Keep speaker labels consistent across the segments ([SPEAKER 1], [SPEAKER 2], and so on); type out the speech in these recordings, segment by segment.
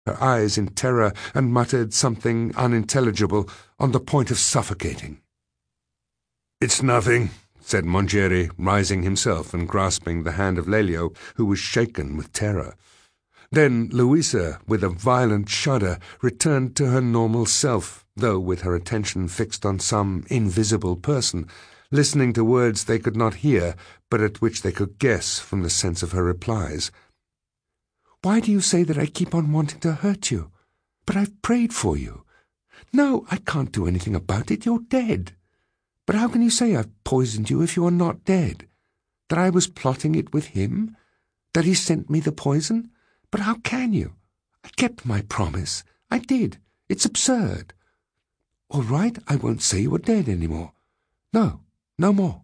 [SPEAKER 1] her eyes in terror, and muttered something unintelligible, on the point of suffocating. "It's nothing," said Mongeri, rising himself and grasping the hand of Lelio, who was shaken with terror. Then Louisa, with a violent shudder, returned to her normal self, though with her attention fixed on some invisible person, listening to words they could not hear, but at which they could guess from the sense of her replies. "Why do you say that I keep on wanting to hurt you? But I've prayed for you. No, I can't do anything about it. You're dead. But how can you say I've poisoned you if you are not dead? That I was plotting it with him? That he sent me the poison? But how can you? I kept my promise. I did. It's absurd. All right, I won't say you are dead any more. No, no more."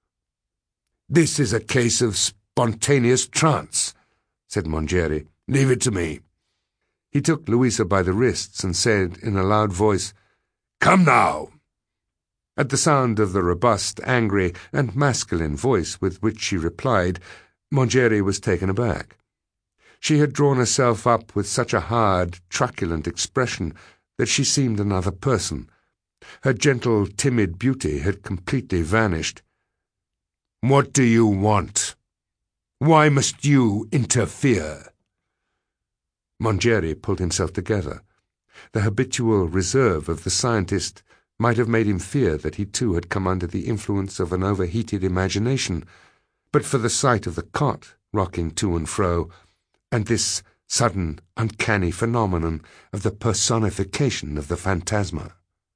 [SPEAKER 1] "This is a case of spontaneous trance," said Mongeri. "Leave it to me." He took Louisa by the wrists and said in a loud voice, "Come now." At the sound of the robust, angry, and masculine voice with which she replied, Mongeri was taken aback. She had drawn herself up with such a hard, truculent expression that she seemed another person. Her gentle, timid beauty had completely vanished. "What do you want? Why must you interfere?" Mongeri pulled himself together. The habitual reserve of the scientist might have made him fear that he too had come under the influence of an overheated imagination, but for the sight of the cot rocking to and fro, and this sudden, uncanny phenomenon of the personification of the phantasma.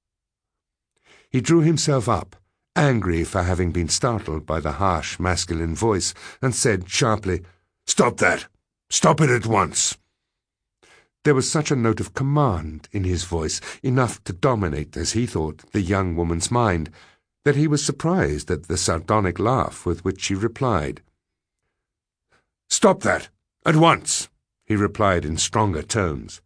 [SPEAKER 1] He drew himself up, angry for having been startled by the harsh masculine voice, and said sharply, "Stop that! Stop it at once!" There was such a note of command in his voice, enough to dominate, as he thought, the young woman's mind, that he was surprised at the sardonic laugh with which she replied. "Stop that! At once!" he replied in stronger tones.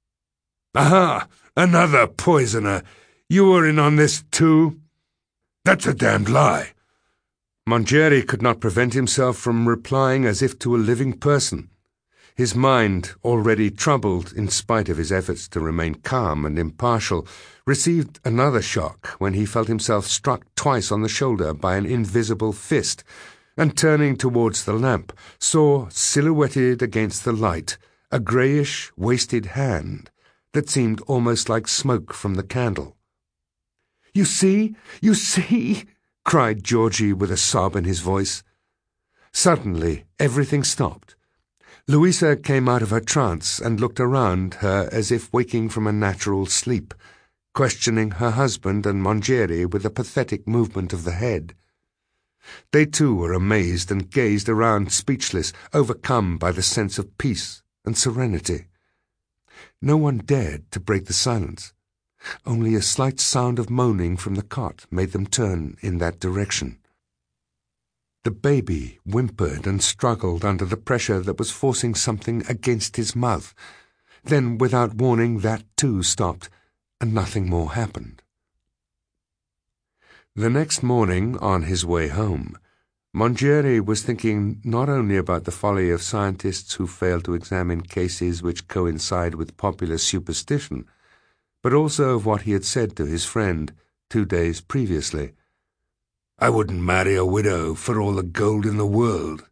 [SPEAKER 1] "Aha! Another poisoner! You were in on this too? That's a damned lie." Mongeri could not prevent himself from replying as if to a living person. His mind, already troubled in spite of his efforts to remain calm and impartial, received another shock when he felt himself struck twice on the shoulder by an invisible fist, and turning towards the lamp, saw, silhouetted against the light, a greyish, wasted hand that seemed almost like smoke from the candle. "You see! You see!" cried Georgie with a sob in his voice. Suddenly, everything stopped. Louisa came out of her trance and looked around her as if waking from a natural sleep, questioning her husband and Mongeri with a pathetic movement of the head. They too were amazed and gazed around speechless, overcome by the sense of peace and serenity. No one dared to break the silence. Only a slight sound of moaning from the cot made them turn in that direction. The baby whimpered and struggled under the pressure that was forcing something against his mouth. Then, without warning, that too stopped, and nothing more happened. The next morning, on his way home, Mongeri was thinking not only about the folly of scientists who fail to examine cases which coincide with popular superstition, but also of what he had said to his friend 2 days previously. "I wouldn't marry a widow for all the gold in the world."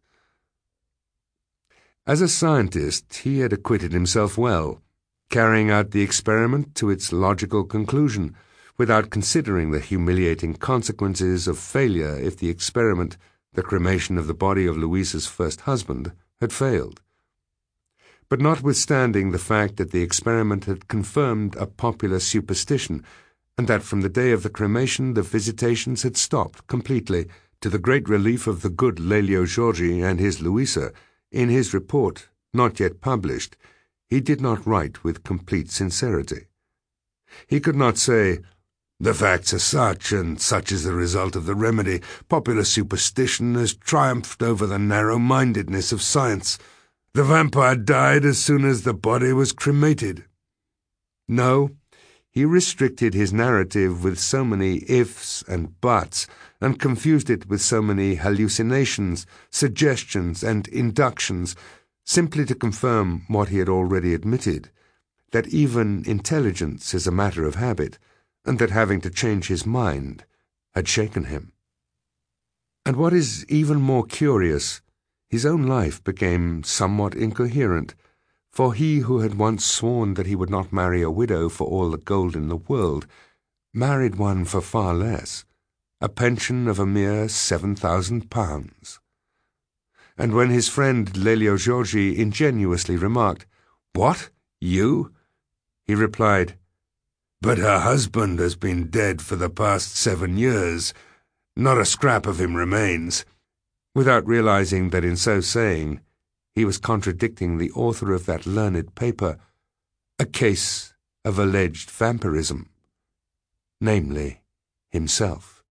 [SPEAKER 1] As a scientist, he had acquitted himself well, carrying out the experiment to its logical conclusion, without considering the humiliating consequences of failure if the experiment, the cremation of the body of Louisa's first husband, had failed. But notwithstanding the fact that the experiment had confirmed a popular superstition, and that from the day of the cremation the visitations had stopped completely, to the great relief of the good Lelio Giorgi and his Louisa, in his report, not yet published, he did not write with complete sincerity. He could not say, "The facts are such, and such is the result of the remedy. Popular superstition has triumphed over the narrow-mindedness of science. The vampire died as soon as the body was cremated." No, he restricted his narrative with so many ifs and buts, and confused it with so many hallucinations, suggestions, and inductions, simply to confirm what he had already admitted, that even intelligence is a matter of habit, and that having to change his mind had shaken him. And what is even more curious, his own life became somewhat incoherent, for he who had once sworn that he would not marry a widow for all the gold in the world, married one for far less, a pension of a mere £7,000. And when his friend Lelio Giorgi ingenuously remarked, "What, you?" he replied, "But her husband has been dead for the past 7 years. Not a scrap of him remains," without realizing that in so saying he was contradicting the author of that learned paper, A Case of Alleged Vampirism, namely himself.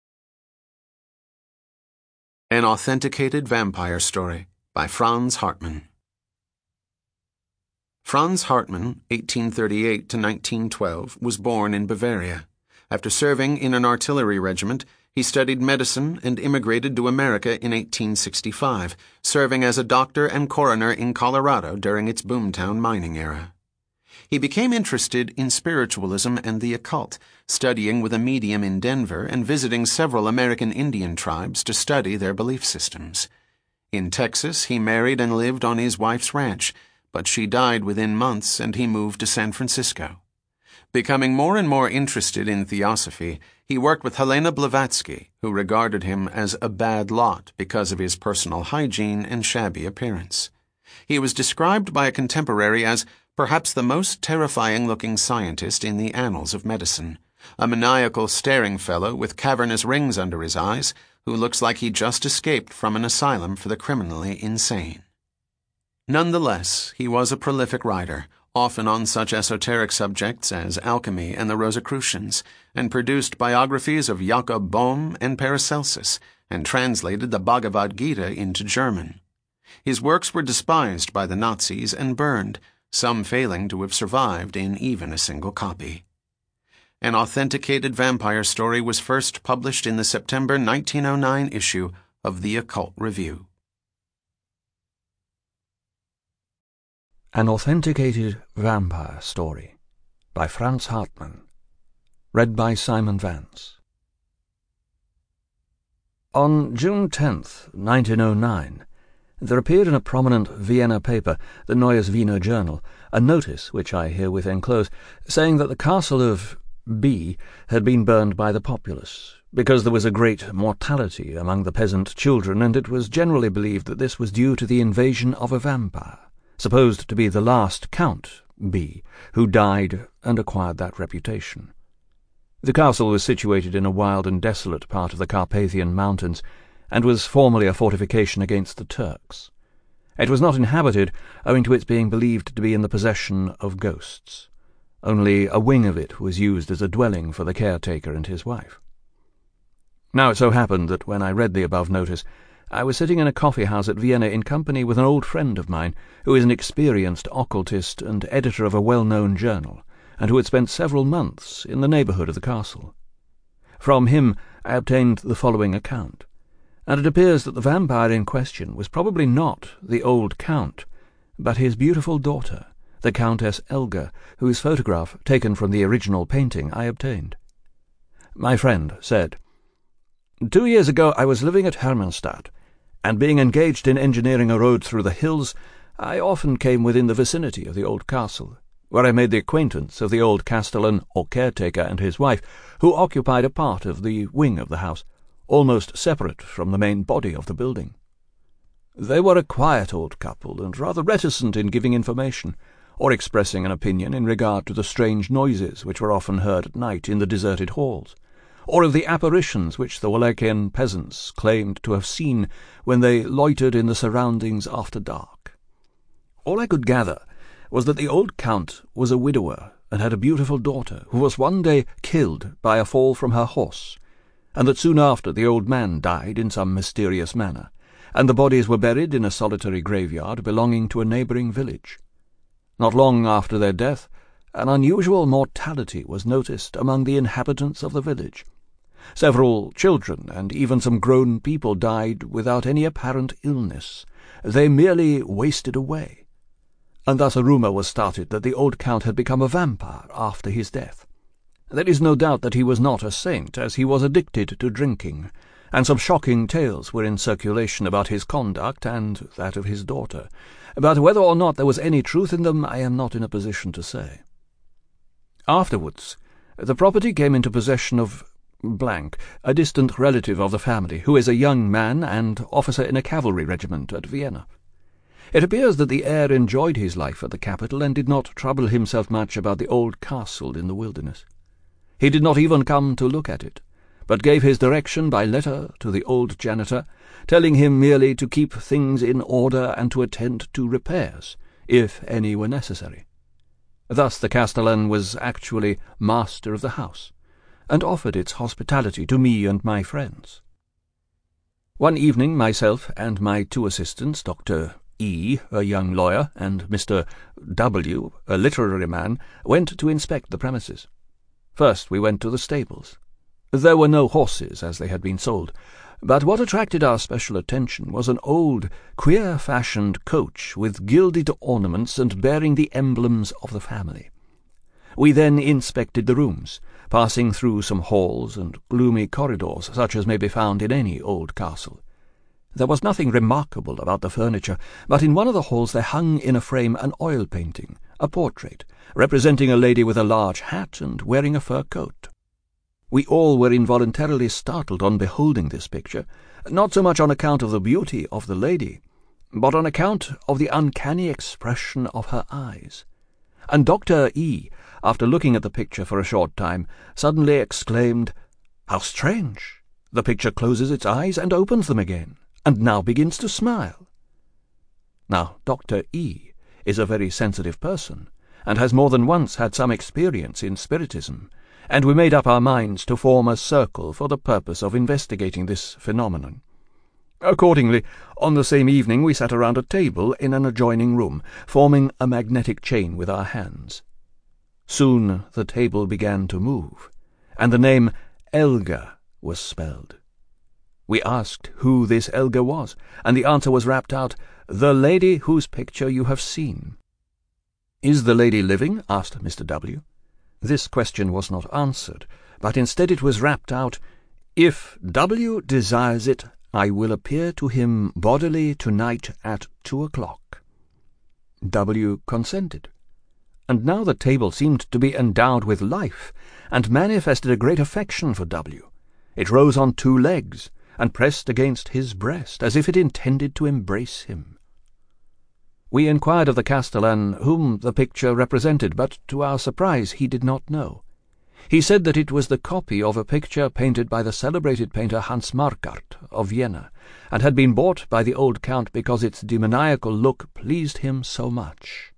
[SPEAKER 2] An Authenticated Vampire Story by Franz Hartmann. Franz Hartmann, 1838 to 1912, was born in Bavaria. After serving in an artillery regiment, he studied medicine and immigrated to America in 1865, serving as a doctor and coroner in Colorado during its boomtown mining era. He became interested in spiritualism and the occult, studying with a medium in Denver and visiting several American Indian tribes to study their belief systems. In Texas, he married and lived on his wife's ranch, but she died within months and he moved to San Francisco. Becoming more and more interested in theosophy, he worked with Helena Blavatsky, who regarded him as a bad lot because of his personal hygiene and shabby appearance. He was described by a contemporary as perhaps the most terrifying-looking scientist in the annals of medicine, a maniacal staring fellow with cavernous rings under his eyes who looks like he just escaped from an asylum for the criminally insane. Nonetheless, he was a prolific writer, often on such esoteric subjects as alchemy and the Rosicrucians, and produced biographies of Jakob Bohm and Paracelsus, and translated the Bhagavad Gita into German. His works were despised by the Nazis and burned, some failing to have survived in even a single copy. An Authenticated Vampire Story was first published in the September 1909 issue of The Occult Review.
[SPEAKER 3] An Authenticated Vampire Story by Franz Hartmann. Read by Simon Vance. On June 10th, 1909, there appeared in a prominent Vienna paper, the Neues Wiener Journal, a notice, which I herewith enclose, saying that the castle of B had been burned by the populace, because there was a great mortality among the peasant children, and it was generally believed that this was due to the invasion of a vampire, supposed to be the last Count B, who died and acquired that reputation. The castle was situated in a wild and desolate part of the Carpathian Mountains, and was formerly a fortification against the Turks. It was not inhabited, owing to its being believed to be in the possession of ghosts. Only a wing of it was used as a dwelling for the caretaker and his wife. Now it so happened that when I read the above notice, I was sitting in a coffee-house at Vienna in company with an old friend of mine, who is an experienced occultist and editor of a well-known journal, and who had spent several months in the neighbourhood of the castle. From him I obtained the following account, and it appears that the vampire in question was probably not the old Count, but his beautiful daughter, the Countess Elga, whose photograph, taken from the original painting, I obtained. My friend said, 2 years ago I was living at Hermannstadt, and being engaged in engineering a road through the hills, I often came within the vicinity of the old castle, where I made the acquaintance of the old castellan or caretaker and his wife, who occupied a part of the wing of the house, almost separate from the main body of the building. They were a quiet old couple, and rather reticent in giving information, or expressing an opinion in regard to the strange noises which were often heard at night in the deserted halls, or of the apparitions which the Wallachian peasants claimed to have seen when they loitered in the surroundings after dark. All I could gather was that the old Count was a widower and had a beautiful daughter who was one day killed by a fall from her horse, and that soon after the old man died in some mysterious manner, and the bodies were buried in a solitary graveyard belonging to a neighbouring village. Not long after their death, an unusual mortality was noticed among the inhabitants of the village. Several children and even some grown people died without any apparent illness. They merely wasted away. and thus a rumour was started that the old Count had become a vampire after his death. There is no doubt that he was not a saint, as he was addicted to drinking, and some shocking tales were in circulation about his conduct and that of his daughter, but whether or not there was any truth in them I am not in a position to say. Afterwards, the property came into possession of Blank, a distant relative of the family, who is a young man and officer in a cavalry regiment at Vienna. It appears that the heir enjoyed his life at the capital and did not trouble himself much about the old castle in the wilderness. He did not even come to look at it, but gave his direction by letter to the old janitor, telling him merely to keep things in order and to attend to repairs, if any were necessary. Thus the castellan was actually master of the house, and offered its hospitality to me and my friends. One evening myself and my 2 assistants, Dr. E., a young lawyer, and Mr. W., a literary man, went to inspect the premises. First we went to the stables. There were no horses, as they had been sold, but what attracted our special attention was an old, queer-fashioned coach with gilded ornaments and bearing the emblems of the family. We then inspected the rooms, passing through some halls and gloomy corridors such as may be found in any old castle. There was nothing remarkable about the furniture, but in one of the halls there hung in a frame an oil painting, a portrait, representing a lady with a large hat and wearing a fur coat. We all were involuntarily startled on beholding this picture, not so much on account of the beauty of the lady, but on account of the uncanny expression of her eyes. And Dr. E., after looking at the picture for a short time, suddenly exclaimed, "How strange! The picture closes its eyes and opens them again, and now begins to smile." Now, Dr. E. is a very sensitive person, and has more than once had some experience in spiritism, and we made up our minds to form a circle for the purpose of investigating this phenomenon. Accordingly, on the same evening we sat around a table in an adjoining room, forming a magnetic chain with our hands. Soon the table began to move, and the name Elga was spelled. We asked who this Elga was, and the answer was rapped out, "The lady whose picture you have seen." "Is the lady living?" asked Mr. W. This question was not answered, but instead it was rapped out, "If W. desires it, I will appear to him bodily tonight at 2 o'clock." W. consented, and now the table seemed to be endowed with life, and manifested a great affection for W. It rose on 2 legs, and pressed against his breast, as if it intended to embrace him. We inquired of the castellan whom the picture represented, but to our surprise he did not know. He said that it was the copy of a picture painted by the celebrated painter Hans Markart of Vienna, and had been bought by the old Count because its demoniacal look pleased him so much.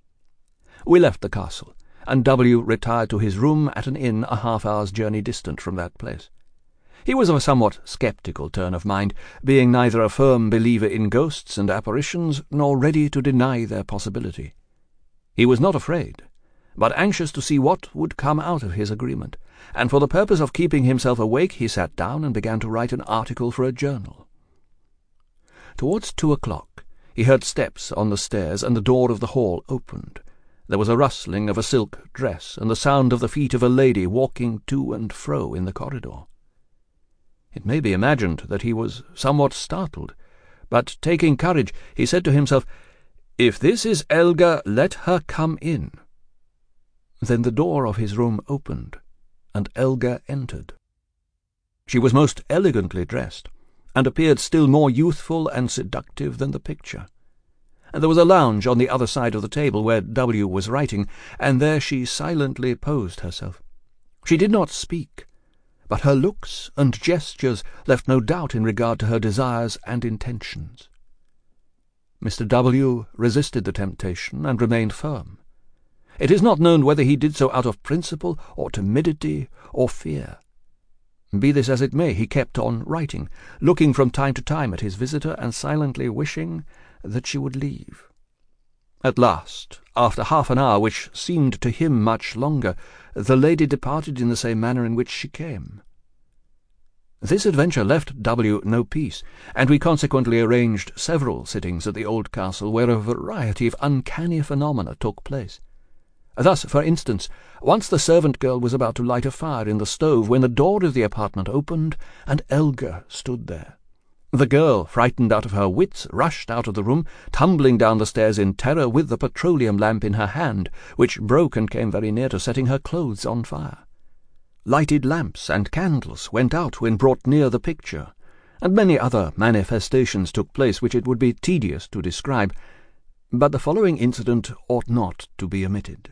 [SPEAKER 3] We left the castle, and W. retired to his room at an inn a half-hour's journey distant from that place. He was of a somewhat sceptical turn of mind, being neither a firm believer in ghosts and apparitions, nor ready to deny their possibility. He was not afraid, but anxious to see what would come out of his agreement, and for the purpose of keeping himself awake he sat down and began to write an article for a journal. Towards 2 o'clock he heard steps on the stairs, and the door of the hall opened. There was a rustling of a silk dress, and the sound of the feet of a lady walking to and fro in the corridor. It may be imagined that he was somewhat startled, but taking courage, he said to himself, "If this is Elga, let her come in." Then the door of his room opened, and Elga entered. She was most elegantly dressed, and appeared still more youthful and seductive than the picture. And there was a lounge on the other side of the table where W. was writing, and there she silently posed herself. She did not speak, but her looks and gestures left no doubt in regard to her desires and intentions. Mr. W. resisted the temptation and remained firm. It is not known whether he did so out of principle or timidity or fear. Be this as it may, he kept on writing, looking from time to time at his visitor and silently wishing that she would leave. At last, after half an hour, which seemed to him much longer, the lady departed in the same manner in which she came. This adventure left W no peace, and we consequently arranged several sittings at the old castle where a variety of uncanny phenomena took place. Thus, for instance, once the servant girl was about to light a fire in the stove when the door of the apartment opened and Elga stood there. The girl, frightened out of her wits, rushed out of the room, tumbling down the stairs in terror with the petroleum lamp in her hand, which broke and came very near to setting her clothes on fire. Lighted lamps and candles went out when brought near the picture, and many other manifestations took place which it would be tedious to describe, but the following incident ought not to be omitted.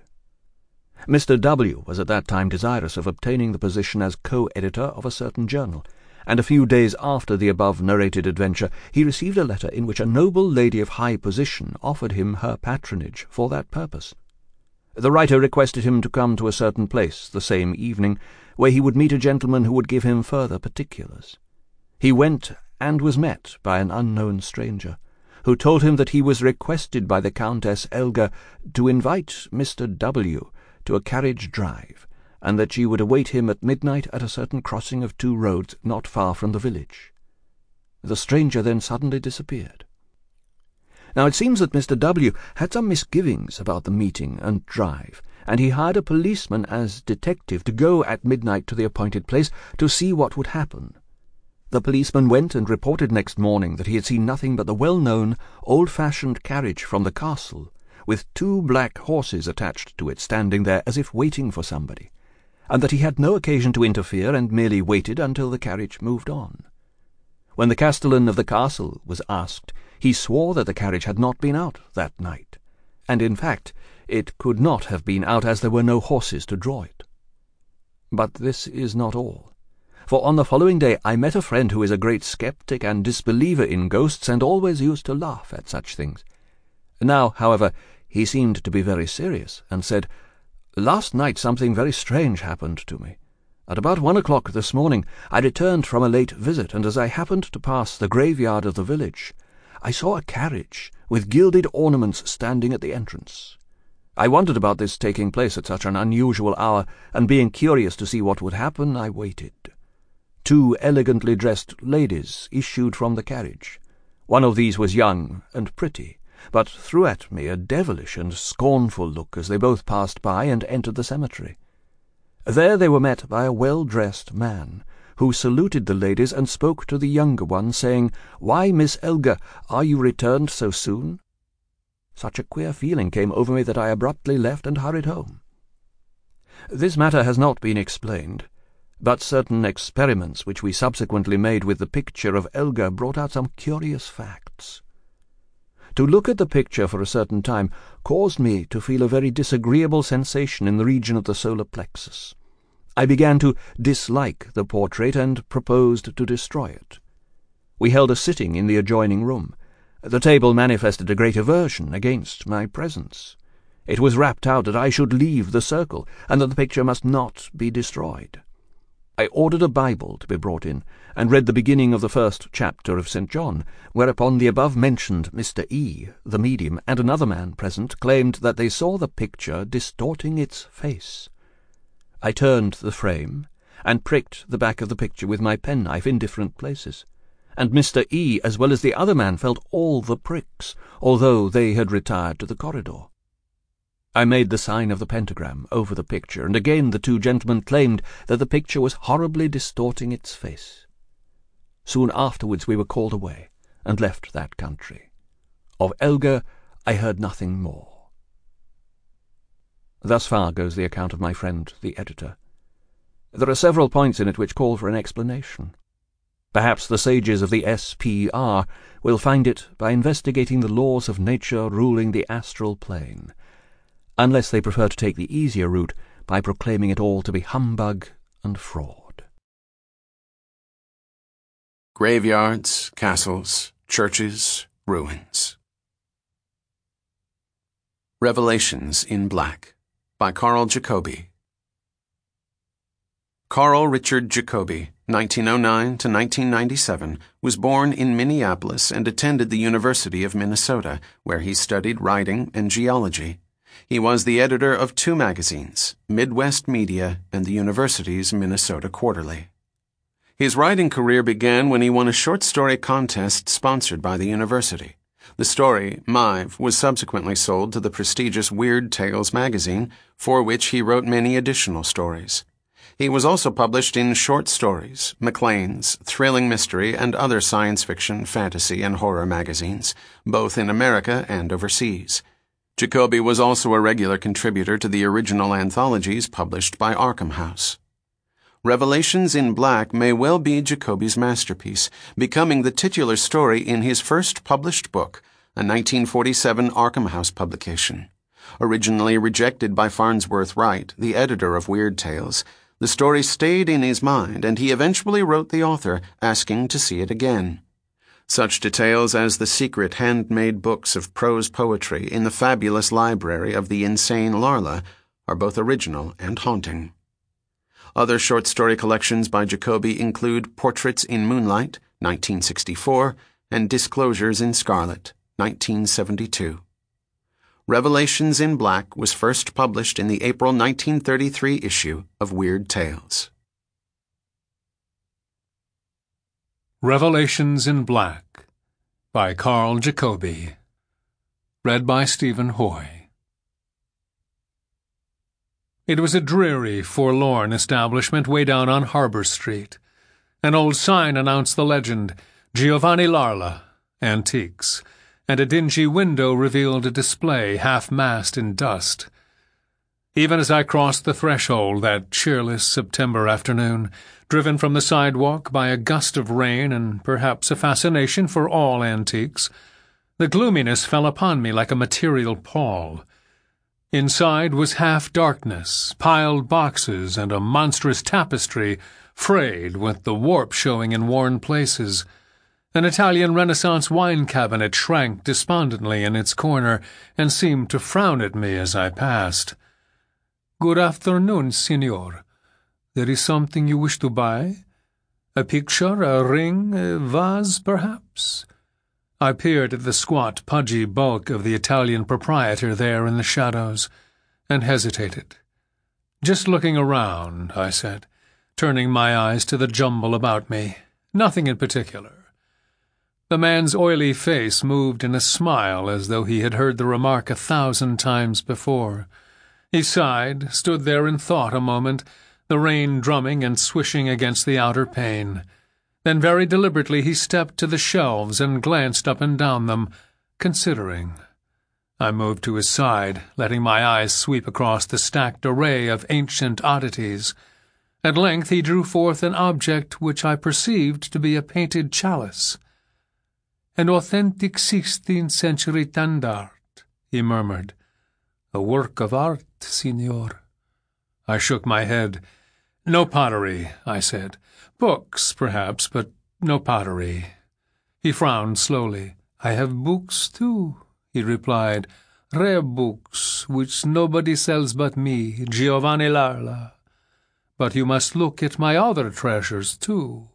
[SPEAKER 3] Mr. W. was at that time desirous of obtaining the position as co-editor of a certain journal, and a few days after the above-narrated adventure he received a letter in which a noble lady of high position offered him her patronage for that purpose. The writer requested him to come to a certain place the same evening, where he would meet a gentleman who would give him further particulars. He went and was met by an unknown stranger, who told him that he was requested by the Countess Elga to invite Mr. W. to a carriage drive, and that she would await him at midnight at a certain crossing of two roads not far from the village. The stranger then suddenly disappeared. Now it seems that Mr. W. had some misgivings about the meeting and drive, and he hired a policeman as detective to go at midnight to the appointed place to see what would happen. The policeman went and reported next morning that he had seen nothing but the well-known, old-fashioned carriage from the castle, with two black horses attached to it standing there as if waiting for somebody, and that he had no occasion to interfere and merely waited until the carriage moved on. When the castellan of the castle was asked, he swore that the carriage had not been out that night, and in fact it could not have been out as there were no horses to draw it. But this is not all, for on the following day I met a friend who is a great sceptic and disbeliever in ghosts and always used to laugh at such things. Now, however, he seemed to be very serious, and said, "Last night something very strange happened to me. At about 1 o'clock this morning I returned from a late visit, and as I happened to pass the graveyard of the village, I saw a carriage with gilded ornaments standing at the entrance. I wondered about this taking place at such an unusual hour, and being curious to see what would happen, I waited. Two elegantly dressed ladies issued from the carriage. One of these was young and pretty, but threw at me a devilish and scornful look as they both passed by and entered the cemetery. There they were met by a well-dressed man, who saluted the ladies and spoke to the younger one, saying, 'Why, Miss Elga, are you returned so soon?' Such a queer feeling came over me that I abruptly left and hurried home. This matter has not been explained, but certain experiments which we subsequently made with the picture of Elga brought out some curious facts. To look at the picture for a certain time caused me to feel a very disagreeable sensation in the region of the solar plexus. I began to dislike the portrait and proposed to destroy it. We held a sitting in the adjoining room. The table manifested a great aversion against my presence. It was rapped out that I should leave the circle, and that the picture must not be destroyed. I ordered a Bible to be brought in, and read the beginning of the first chapter of St. John, whereupon the above-mentioned Mr. E., the medium, and another man present claimed that they saw the picture distorting its face. I turned the frame, and pricked the back of the picture with my penknife in different places, and Mr. E., as well as the other man, felt all the pricks, although they had retired to the corridor. I made the sign of the pentagram over the picture, and again the two gentlemen claimed that the picture was horribly distorting its face. Soon afterwards we were called away, and left that country. Of Elga I heard nothing more." Thus far goes the account of my friend the editor. There are several points in it which call for an explanation. Perhaps the sages of the S.P.R. will find it by investigating the laws of nature ruling the astral plane, unless they prefer to take the easier route by proclaiming it all to be humbug and fraud.
[SPEAKER 2] Graveyards, castles, churches, ruins. Revelations in Black by Carl Jacobi. Carl Richard Jacobi, 1909 to 1997, was born in Minneapolis and attended the University of Minnesota, where he studied writing and geology. He was the editor of two magazines, Midwest Media and the university's Minnesota Quarterly. His writing career began when he won a short story contest sponsored by the university. The story, Maive, was subsequently sold to the prestigious Weird Tales magazine, for which he wrote many additional stories. He was also published in short stories, Maclean's, thrilling mystery, and other science fiction, fantasy, and horror magazines, both in America and overseas. Jacoby was also a regular contributor to the original anthologies published by Arkham House. Revelations in Black may well be Jacoby's masterpiece, becoming the titular story in his first published book, a 1947 Arkham House publication. Originally rejected by Farnsworth Wright, the editor of Weird Tales, the story stayed in his mind, and he eventually wrote the author, asking to see it again. Such details as the secret handmade books of prose poetry in the fabulous library of the insane Larla are both original and haunting. Other short story collections by Jacoby include Portraits in Moonlight, 1964, and Disclosures in Scarlet, 1972. Revelations in Black was first published in the April 1933 issue of Weird Tales.
[SPEAKER 4] Revelations in Black by Carl Jacoby. Read by Stephen Hoy. It was a dreary, forlorn establishment way down on Harbor Street. An old sign announced the legend, Giovanni Larla, Antiques, and a dingy window revealed a display half-masked in dust. Even as I crossed the threshold that cheerless September afternoon, driven from the sidewalk by a gust of rain and perhaps a fascination for all antiques, the gloominess fell upon me like a material pall. Inside was half-darkness, piled boxes, and a monstrous tapestry, frayed with the warp showing in worn places. An Italian Renaissance wine cabinet shrank despondently in its corner and seemed to frown at me as I passed. "Good afternoon, signor. There is something you wish to buy? A picture, a ring, a vase, perhaps?" I peered at the squat, pudgy bulk of the Italian proprietor there in the shadows, and hesitated. "Just looking around," I said, turning my eyes to the jumble about me. "Nothing in particular." The man's oily face moved in a smile as though he had heard the remark 1,000 times before. He sighed, stood there in thought a moment, the rain drumming and swishing against the outer pane. Then very deliberately he stepped to the shelves and glanced up and down them, considering. I moved to his side, letting my eyes sweep across the stacked array of ancient oddities. At length he drew forth an object which I perceived to be a painted chalice. "An authentic 16th-century Tandart," he murmured. "A work of art, signor." I shook my head. "No pottery," I said. "Books, perhaps, but no pottery." He frowned slowly. "I have books, too," he replied. "Rare books, which nobody sells but me, Giovanni Larla. But you must look at my other treasures, too."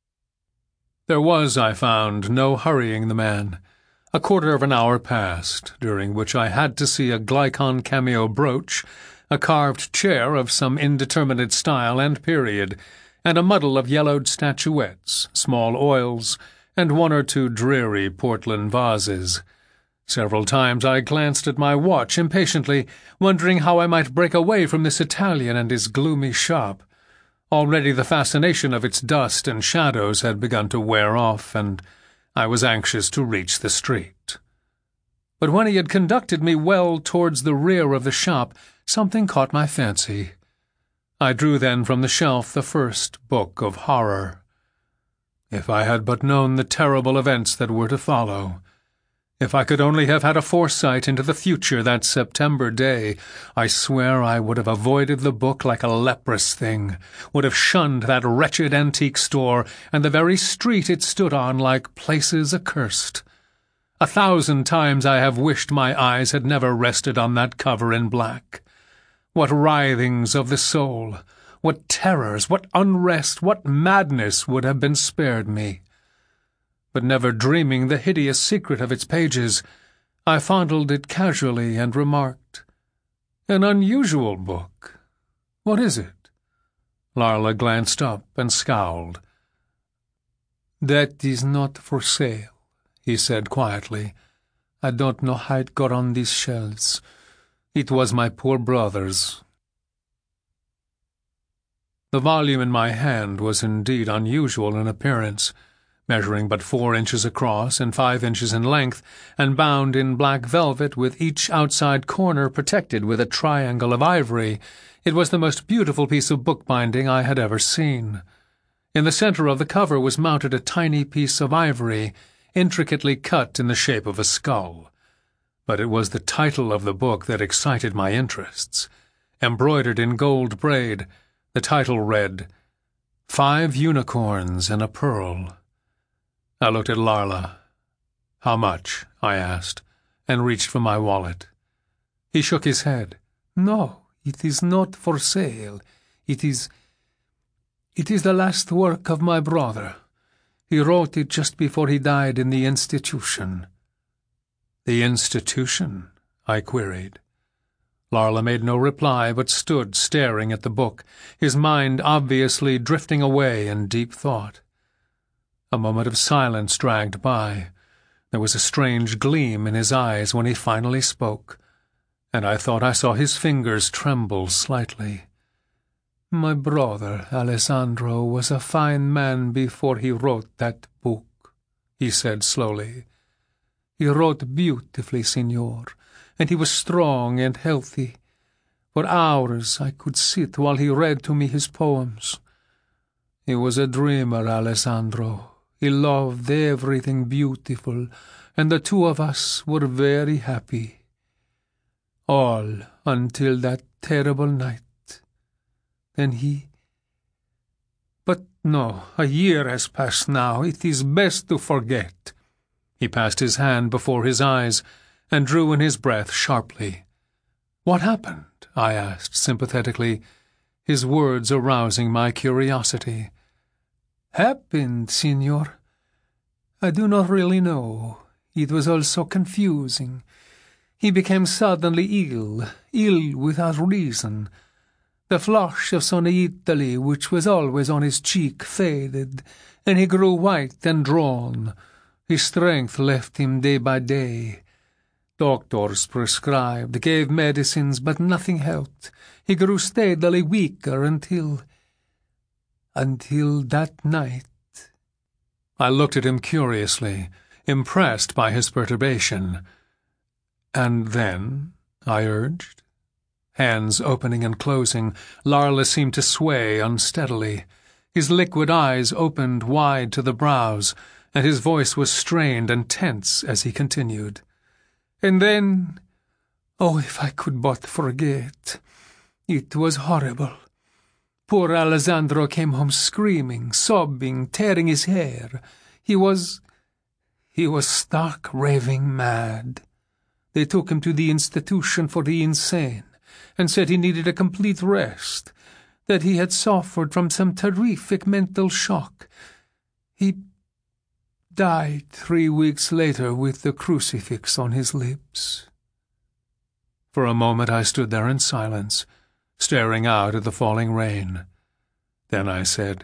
[SPEAKER 4] There was, I found, no hurrying the man. A quarter of an hour passed, during which I had to see a Glycon cameo brooch, a carved chair of some indeterminate style and period, and a muddle of yellowed statuettes, small oils, and one or two dreary portland vases. Several times I glanced at my watch impatiently, wondering how I might break away from this Italian and his gloomy shop. Already the fascination of its dust and shadows had begun to wear off, and I was anxious to reach the street. But when he had conducted me well towards the rear of the shop, something caught my fancy. I drew then from the shelf the first book of horror. If I had but known the terrible events that were to follow, if I could only have had a foresight into the future that September day, I swear I would have avoided the book like a leprous thing, would have shunned that wretched antique store and the very street it stood on like places accursed. 1,000 times I have wished my eyes had never rested on that cover in black. What writhings of the soul, what terrors, what unrest, what madness would have been spared me. But never dreaming the hideous secret of its pages, I fondled it casually and remarked, "An unusual book. What is it?" Larla glanced up and scowled. "That is not for sale," he said quietly. "I don't know how it got on these shelves. It was my poor brother's." The volume in my hand was indeed unusual in appearance, measuring but 4 inches across and 5 inches in length, and bound in black velvet with each outside corner protected with a triangle of ivory. It was the most beautiful piece of bookbinding I had ever seen. In the center of the cover was mounted a tiny piece of ivory, intricately cut in the shape of a skull. But it was the title of the book that excited my interests. Embroidered in gold braid, the title read, "5 Unicorns and a Pearl." I looked at Larla. "How much?" I asked, and reached for my wallet. He shook his head. "No, it is not for sale. It is the last work of my brother. He wrote it just before he died in the institution." "The institution?" I queried. Larla made no reply, but stood staring at the book, his mind obviously drifting away in deep thought. A moment of silence dragged by. There was a strange gleam in his eyes when he finally spoke, and I thought I saw his fingers tremble slightly. "My brother, Alessandro, was a fine man before he wrote that book," he said slowly. "He wrote beautifully, Signor, and he was strong and healthy. For hours I could sit while he read to me his poems. He was a dreamer, Alessandro. He loved everything beautiful, and the two of us were very happy. All until that terrible night. Then he... But no, a year has passed now. It is best to forget." He passed his hand before his eyes and drew in his breath sharply. "What happened?" I asked sympathetically, his words arousing my curiosity. "Happened, Signor? I do not really know. It was all so confusing. He became suddenly ill without reason. The flush of sunny Italy, which was always on his cheek, faded, and he grew white and drawn. His strength left him day by day. Doctors prescribed, gave medicines, but nothing helped. He grew steadily weaker until that night." I looked at him curiously, impressed by his perturbation. "And then?" I urged. Hands opening and closing, Larla seemed to sway unsteadily. His liquid eyes opened wide to the brows, and his voice was strained and tense as he continued. "And then, oh, if I could but forget. It was horrible. Poor Alessandro came home screaming, sobbing, tearing his hair. He was stark raving mad. They took him to the institution for the insane and said he needed a complete rest, that he had suffered from some terrific mental shock. He died 3 weeks later with the crucifix on his lips." For a moment I stood there in silence, staring out at the falling rain. Then I said,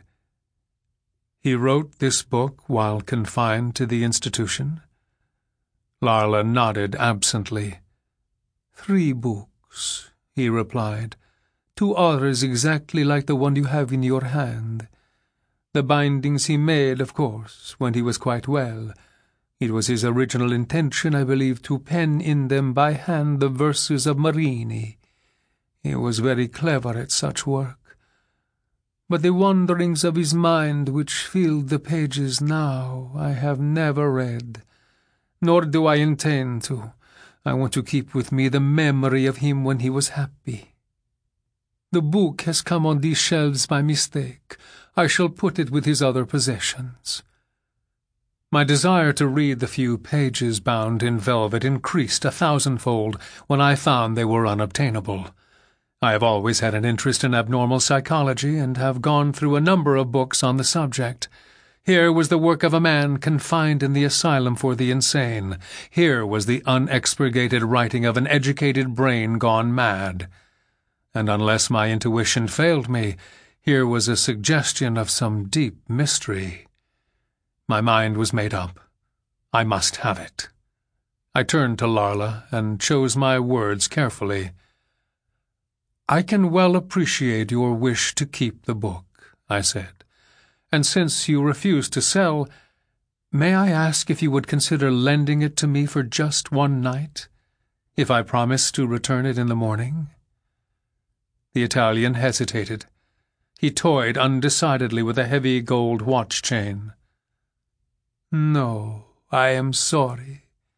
[SPEAKER 4] "He wrote this book while confined to the institution?" Larla nodded absently. 3 books, he replied. 2 others exactly like the one you have in your hand. The bindings he made, of course, when he was quite well. It was his original intention, I believe, to pen in them by hand the verses of Marini. He was very clever at such work. But the wanderings of his mind which filled the pages now I have never read, nor do I intend to. I want to keep with me the memory of him when he was happy. The book has come on these shelves by mistake. I shall put it with his other possessions." My desire to read the few pages bound in velvet increased 1,000-fold when I found they were unobtainable. I have always had an interest in abnormal psychology and have gone through a number of books on the subject. Here was the work of a man confined in the asylum for the insane. Here was the unexpurgated writing of an educated brain gone mad. And unless my intuition failed me, here was a suggestion of some deep mystery. My mind was made up. I must have it. I turned to Larla and chose my words carefully. "I can well appreciate your wish to keep the book," I said, "and since you refuse to sell, may I ask if you would consider lending it to me for just one night, if I promise to return it in the morning?" The Italian hesitated. He toyed undecidedly with a heavy gold watch chain. "No, I am sorry."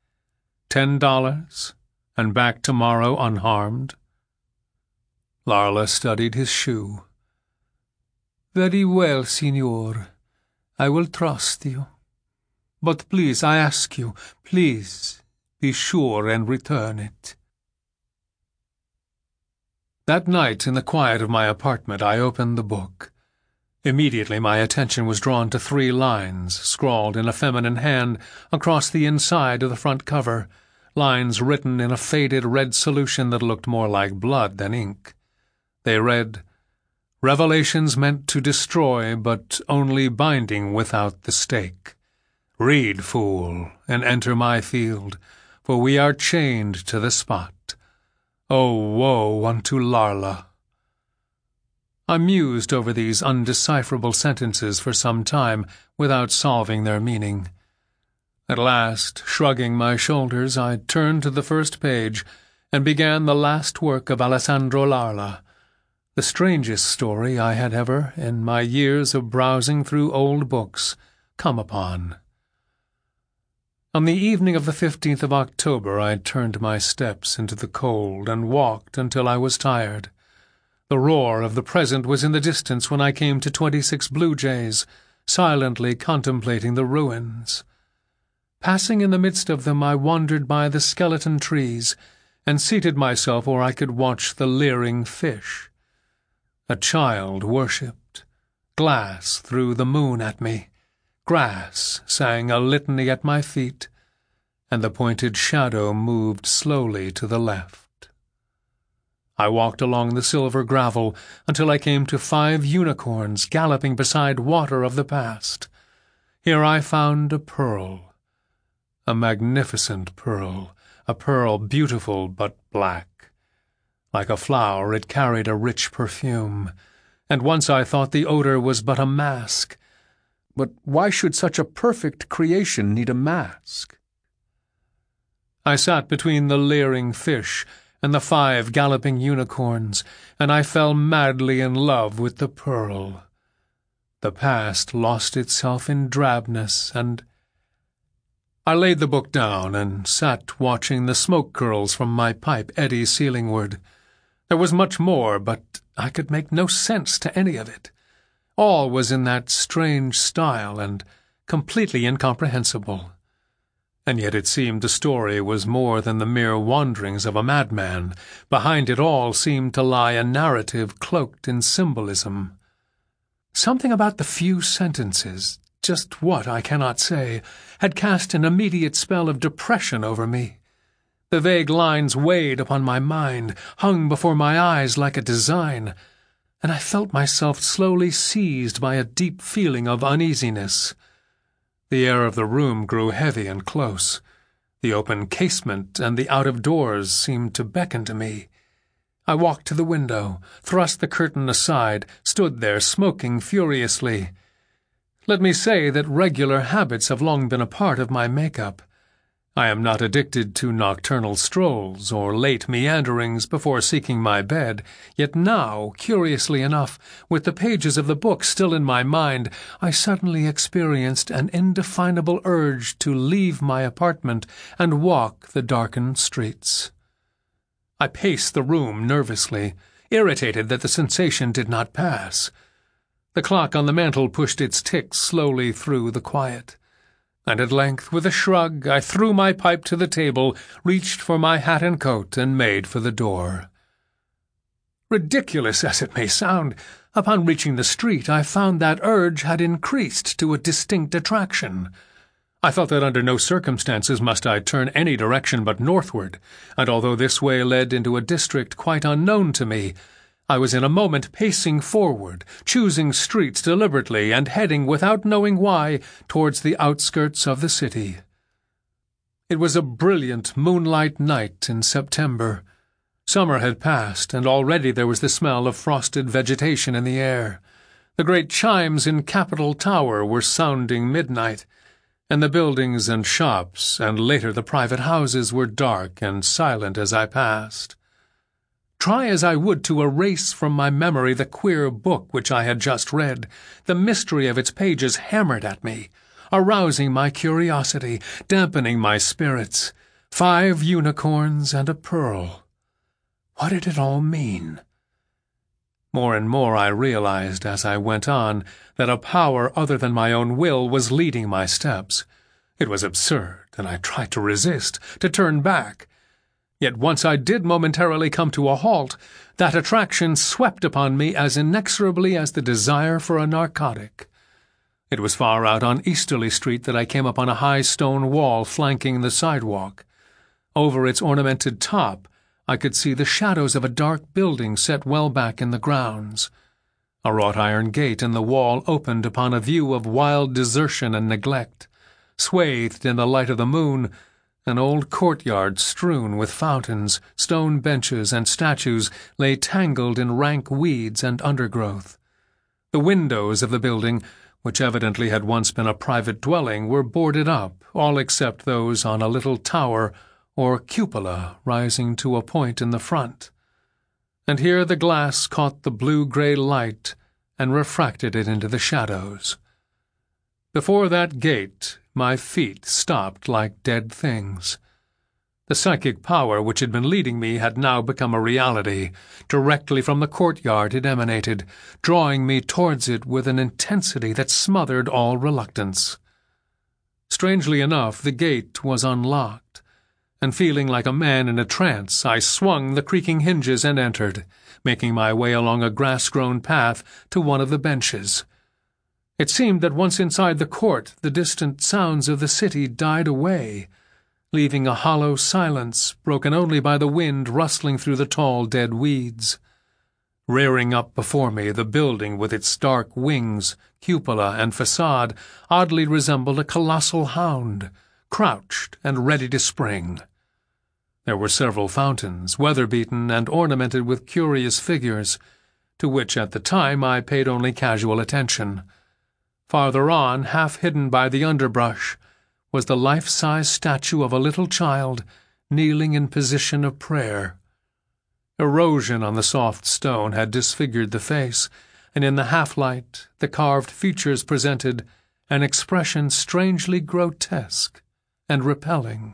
[SPEAKER 4] $10, and back tomorrow unharmed? Larla studied his shoe. "Very well, signor. I will trust you. But please, I ask you, please, be sure and return it." That night, in the quiet of my apartment, I opened the book. Immediately my attention was drawn to 3 lines, scrawled in a feminine hand across the inside of the front cover, lines written in a faded red solution that looked more like blood than ink. They read, "Revelations meant to destroy, but only binding without the stake. Read, fool, and enter my field, for we are chained to the spot. Oh, woe unto Larla." I mused over these undecipherable sentences for some time without solving their meaning. At last, shrugging my shoulders, I turned to the first page and began the last work of Alessandro Larla, the strangest story I had ever, in my years of browsing through old books, come upon. On the evening of the 15th of October, I turned my steps into the cold and walked until I was tired. The roar of the present was in the distance when I came to 26 Blue Jays, silently contemplating the ruins. Passing in the midst of them, I wandered by the skeleton trees and seated myself where I could watch the leering fish. A child worshipped. Glass threw the moon at me. Grass sang a litany at my feet, and the pointed shadow moved slowly to the left. I walked along the silver gravel until I came to 5 unicorns galloping beside water of the past. Here I found a pearl, a magnificent pearl, a pearl beautiful but black. Like a flower, it carried a rich perfume, and once I thought the odor was but a mask. But why should such a perfect creation need a mask? I sat between the leering fish and the 5 galloping unicorns, and I fell madly in love with the pearl. The past lost itself in drabness, and I laid the book down and sat watching the smoke curls from my pipe eddy ceilingward. There was much more, but I could make no sense to any of it. All was in that strange style and completely incomprehensible. And yet it seemed the story was more than the mere wanderings of a madman. Behind it all seemed to lie a narrative cloaked in symbolism. Something about the few sentences, just what I cannot say, had cast an immediate spell of depression over me. The vague lines weighed upon my mind, hung before my eyes like a design, and I felt myself slowly seized by a deep feeling of uneasiness. The air of the room grew heavy and close. The open casement and the out-of-doors seemed to beckon to me. I walked to the window, thrust the curtain aside, stood there smoking furiously. Let me say that regular habits have long been a part of my make-up. I am not addicted to nocturnal strolls or late meanderings before seeking my bed, yet now, curiously enough, with the pages of the book still in my mind, I suddenly experienced an indefinable urge to leave my apartment and walk the darkened streets. I paced the room nervously, irritated that the sensation did not pass. The clock on the mantel pushed its ticks slowly through the quiet. And at length, with a shrug, I threw my pipe to the table, reached for my hat and coat, and made for the door. Ridiculous as it may sound, upon reaching the street I found that urge had increased to a distinct attraction. I felt that under no circumstances must I turn any direction but northward, and although this way led into a district quite unknown to me, I was in a moment pacing forward, choosing streets deliberately, and heading, without knowing why, towards the outskirts of the city. It was a brilliant moonlight night in September. Summer had passed, and already there was the smell of frosted vegetation in the air. The great chimes in Capitol Tower were sounding midnight, and the buildings and shops, and later the private houses, were dark and silent as I passed. Try as I would to erase from my memory the queer book which I had just read, the mystery of its pages hammered at me, arousing my curiosity, dampening my spirits. 5 unicorns and a pearl. What did it all mean? More and more I realized as I went on that a power other than my own will was leading my steps. It was absurd, and I tried to resist, to turn back. Yet once I did momentarily come to a halt, that attraction swept upon me as inexorably as the desire for a narcotic. It was far out on Easterly Street that I came upon a high stone wall flanking the sidewalk. Over its ornamented top, I could see the shadows of a dark building set well back in the grounds. A wrought iron gate in the wall opened upon a view of wild desertion and neglect. Swathed in the light of the moon, an old courtyard strewn with fountains, stone benches, and statues lay tangled in rank weeds and undergrowth. The windows of the building, which evidently had once been a private dwelling, were boarded up, all except those on a little tower or cupola rising to a point in the front. And here the glass caught the blue-gray light and refracted it into the shadows. Before that gate, my feet stopped like dead things. The psychic power which had been leading me had now become a reality. Directly from the courtyard it emanated, drawing me towards it with an intensity that smothered all reluctance. Strangely enough, the gate was unlocked, and feeling like a man in a trance, I swung the creaking hinges and entered, making my way along a grass-grown path to one of the benches. It seemed that once inside the court, the distant sounds of the city died away, leaving a hollow silence broken only by the wind rustling through the tall dead weeds. Rearing up before me, the building with its dark wings, cupola, and facade oddly resembled a colossal hound, crouched and ready to spring. There were several fountains, weather-beaten and ornamented with curious figures, to which at the time I paid only casual attention. Farther on, half hidden by the underbrush, was the life-size statue of a little child kneeling in position of prayer. Erosion on the soft stone had disfigured the face, and in the half-light the carved features presented an expression strangely grotesque and repelling.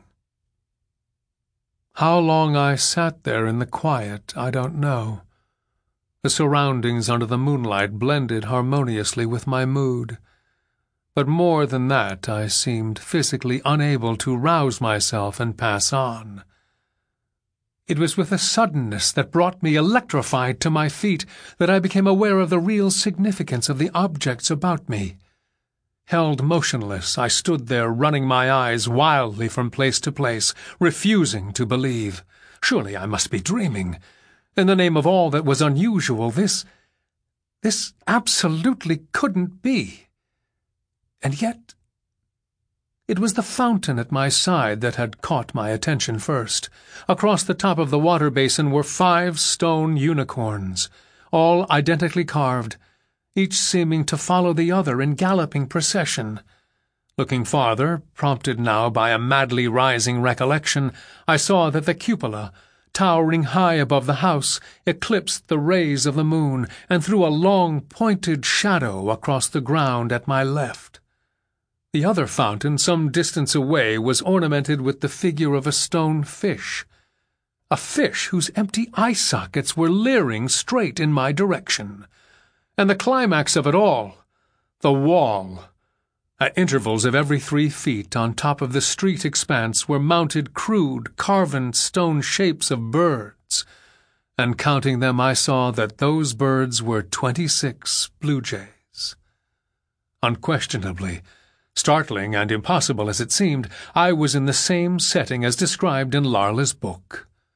[SPEAKER 4] How long I sat there in the quiet, I don't know. The surroundings under the moonlight blended harmoniously with my mood. But more than that, I seemed physically unable to rouse myself and pass on. It was with a suddenness that brought me electrified to my feet that I became aware of the real significance of the objects about me. Held motionless, I stood there running my eyes wildly from place to place, refusing to believe. Surely I must be dreaming. In the name of all that was unusual, this absolutely couldn't be. And yet, it was the fountain at my side that had caught my attention first. Across the top of the water basin were 5 stone unicorns, all identically carved, each seeming to follow the other in galloping procession. Looking farther, prompted now by a madly rising recollection, I saw that the cupola, towering high above the house, eclipsed the rays of the moon and threw a long, pointed shadow across the ground at my left. The other fountain, some distance away, was ornamented with the figure of a stone fish, a fish whose empty eye sockets were leering straight in my direction. And the climax of it all, the wall. At intervals of every 3 feet on top of the street expanse were mounted crude, carven stone shapes of birds, and counting them I saw that those birds were 26 blue jays. Unquestionably, startling and impossible as it seemed, I was in the same setting as described in Larla's book.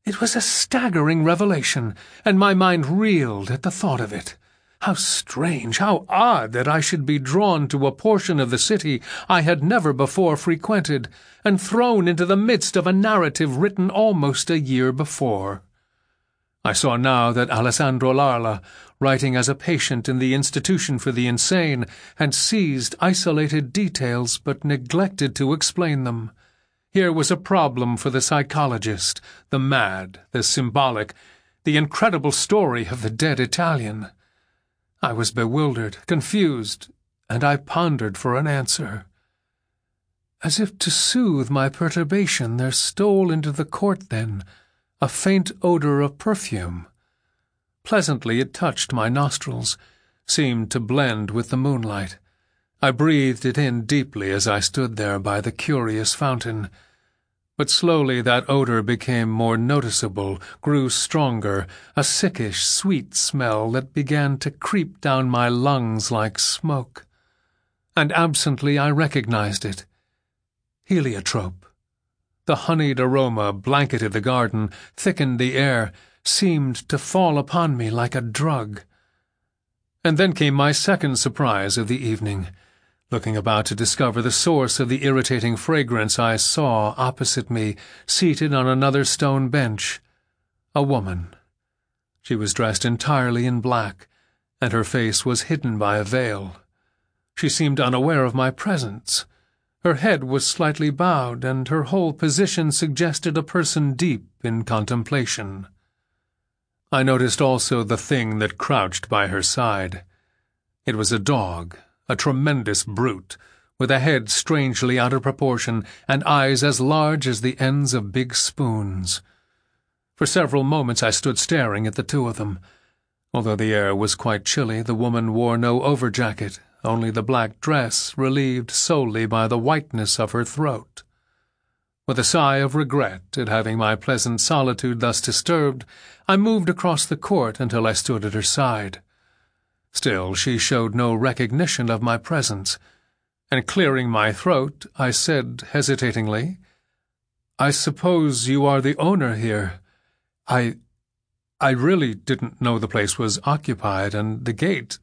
[SPEAKER 4] It was a staggering revelation, and my mind reeled at the thought of it. How strange, how odd that I should be drawn to a portion of the city I had never before frequented, and thrown into the midst of a narrative written almost a year before. I saw now that Alessandro Larla, writing as a patient in the Institution for the Insane, had seized isolated details but neglected to explain them. Here was a problem for the psychologist, the mad, the symbolic, the incredible story of the dead Italian. I was bewildered, confused, and I pondered for an answer. As if to soothe my perturbation, there stole into the court then a faint odor of perfume. Pleasantly it touched my nostrils, seemed to blend with the moonlight. I breathed it in deeply as I stood there by the curious fountain. But slowly that odor became more noticeable, grew stronger, a sickish, sweet smell that began to creep down my lungs like smoke. And absently I recognized it. Heliotrope. The honeyed aroma blanketed the garden, thickened the air, seemed to fall upon me like a drug. And then came my second surprise of the evening. Looking about to discover the source of the irritating fragrance, I saw, opposite me, seated on another stone bench, a woman. She was dressed entirely in black, and her face was hidden by a veil. She seemed unaware of my presence. Her head was slightly bowed, and her whole position suggested a person deep in contemplation. I noticed also the thing that crouched by her side. It was a dog, a tremendous brute, with a head strangely out of proportion and eyes as large as the ends of big spoons. For several moments I stood staring at the two of them. Although the air was quite chilly, the woman wore no overjacket, only the black dress relieved solely by the whiteness of her throat. With a sigh of regret at having my pleasant solitude thus disturbed, I moved across the court until I stood at her side. Still, she showed no recognition of my presence, and clearing my throat, I said hesitatingly, "I suppose you are the owner here. I really didn't know the place was occupied, and the gate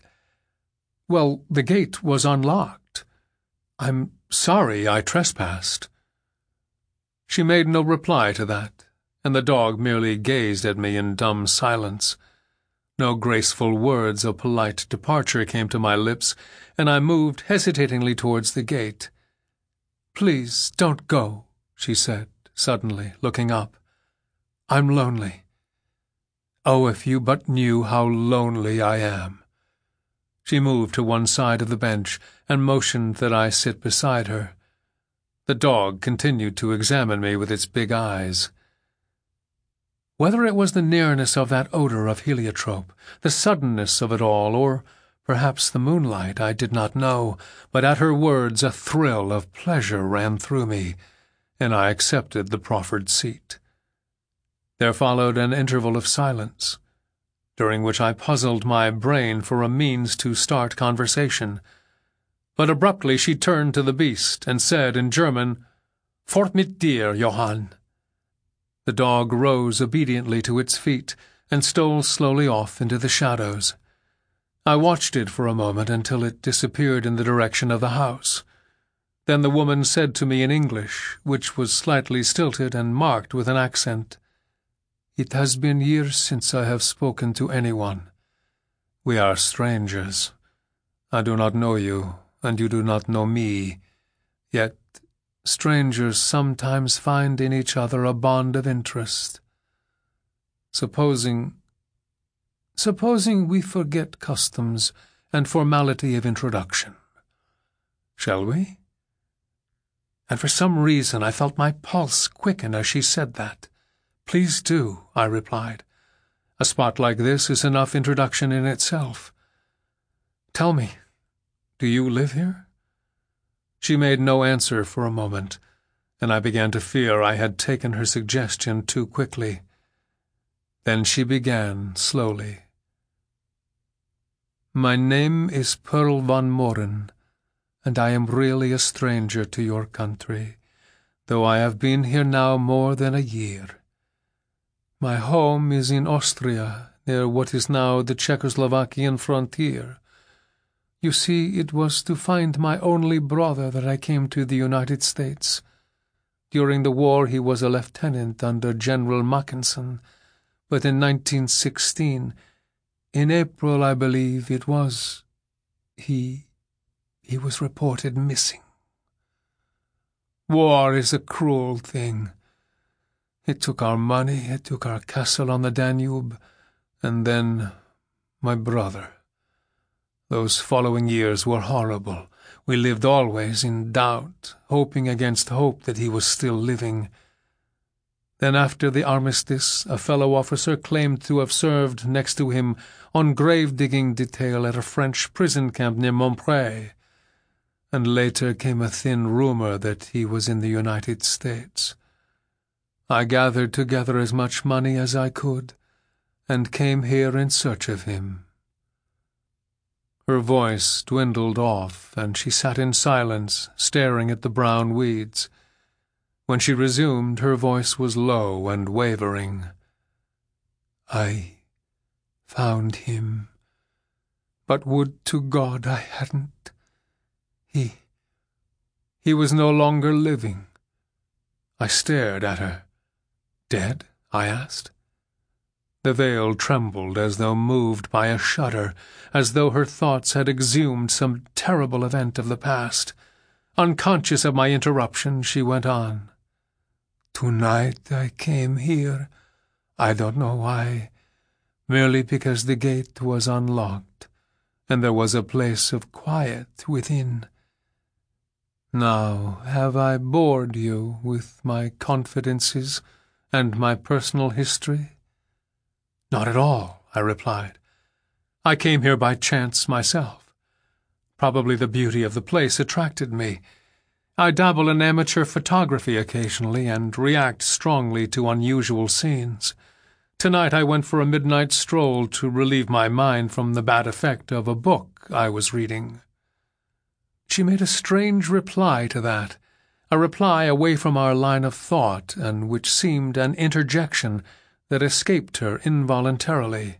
[SPEAKER 4] was unlocked. I'm sorry I trespassed." She made no reply to that, and the dog merely gazed at me in dumb silence. No graceful words of polite departure came to my lips, and I moved hesitatingly towards the gate. "Please, don't go," she said, suddenly, looking up. "I'm lonely. Oh, if you but knew how lonely I am." She moved to one side of the bench and motioned that I sit beside her. The dog continued to examine me with its big eyes. Whether it was the nearness of that odor of heliotrope, the suddenness of it all, or perhaps the moonlight, I did not know, but at her words a thrill of pleasure ran through me, and I accepted the proffered seat. There followed an interval of silence, during which I puzzled my brain for a means to start conversation. But abruptly she turned to the beast and said in German, "Fort mit dir, Johann." The dog rose obediently to its feet and stole slowly off into the shadows. I watched it for a moment until it disappeared in the direction of the house. Then the woman said to me in English, which was slightly stilted and marked with an accent, "It has been years since I have spoken to anyone. We are strangers. I do not know you, and you do not know me. Yet strangers sometimes find in each other a bond of interest. Supposing we forget customs and formality of introduction. Shall we?" And for some reason I felt my pulse quicken as she said that. "Please do," I replied. "A spot like this is enough introduction in itself. Tell me, do you live here?" She made no answer for a moment, and I began to fear I had taken her suggestion too quickly. Then she began slowly. "My name is Pearl von Moren, and I am really a stranger to your country, though I have been here now more than a year. My home is in Austria, near what is now the Czechoslovakian frontier. You see, it was to find my only brother that I came to the United States. During the war he was a lieutenant under General Mackensen, but in 1916, in April I believe it was, he was reported missing. War is a cruel thing. It took our money, it took our castle on the Danube, and then my brother. Those following years were horrible. We lived always in doubt, hoping against hope that he was still living. Then after the armistice, a fellow officer claimed to have served next to him on grave-digging detail at a French prison camp near Montpellier, and later came a thin rumor that he was in the United States. I gathered together as much money as I could, and came here in search of him. Her voice dwindled off, and she sat in silence, staring at the brown weeds. When she resumed, her voice was low and wavering. I found him, but would to God I hadn't. He was no longer living. I stared at her. Dead? I asked. The veil trembled as though moved by a shudder, as though her thoughts had exhumed some terrible event of the past. Unconscious of my interruption, she went on. Tonight I came here. I don't know why. Merely because the gate was unlocked, and there was a place of quiet within. Now, have I bored you with my confidences and my personal history? Not at all, I replied. I came here by chance myself. Probably the beauty of the place attracted me. I dabble in amateur photography occasionally and react strongly to unusual scenes. Tonight I went for a midnight stroll to relieve my mind from the bad effect of a book I was reading. She made a strange reply to that, a reply away from our line of thought, and which seemed an interjection that escaped her involuntarily.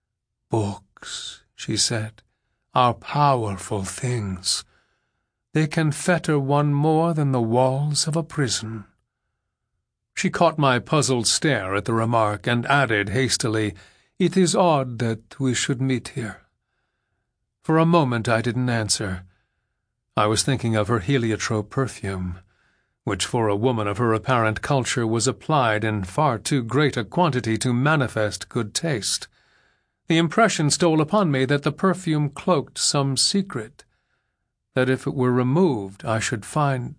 [SPEAKER 4] Books, she said, are powerful things. They can fetter one more than the walls of a prison. She caught my puzzled stare at the remark and added hastily, It is odd that we should meet here. For a moment I didn't answer. I was thinking of her heliotrope perfume, which for a woman of her apparent culture was applied in far too great a quantity to manifest good taste. The impression stole upon me that the perfume cloaked some secret, that if it were removed I should find—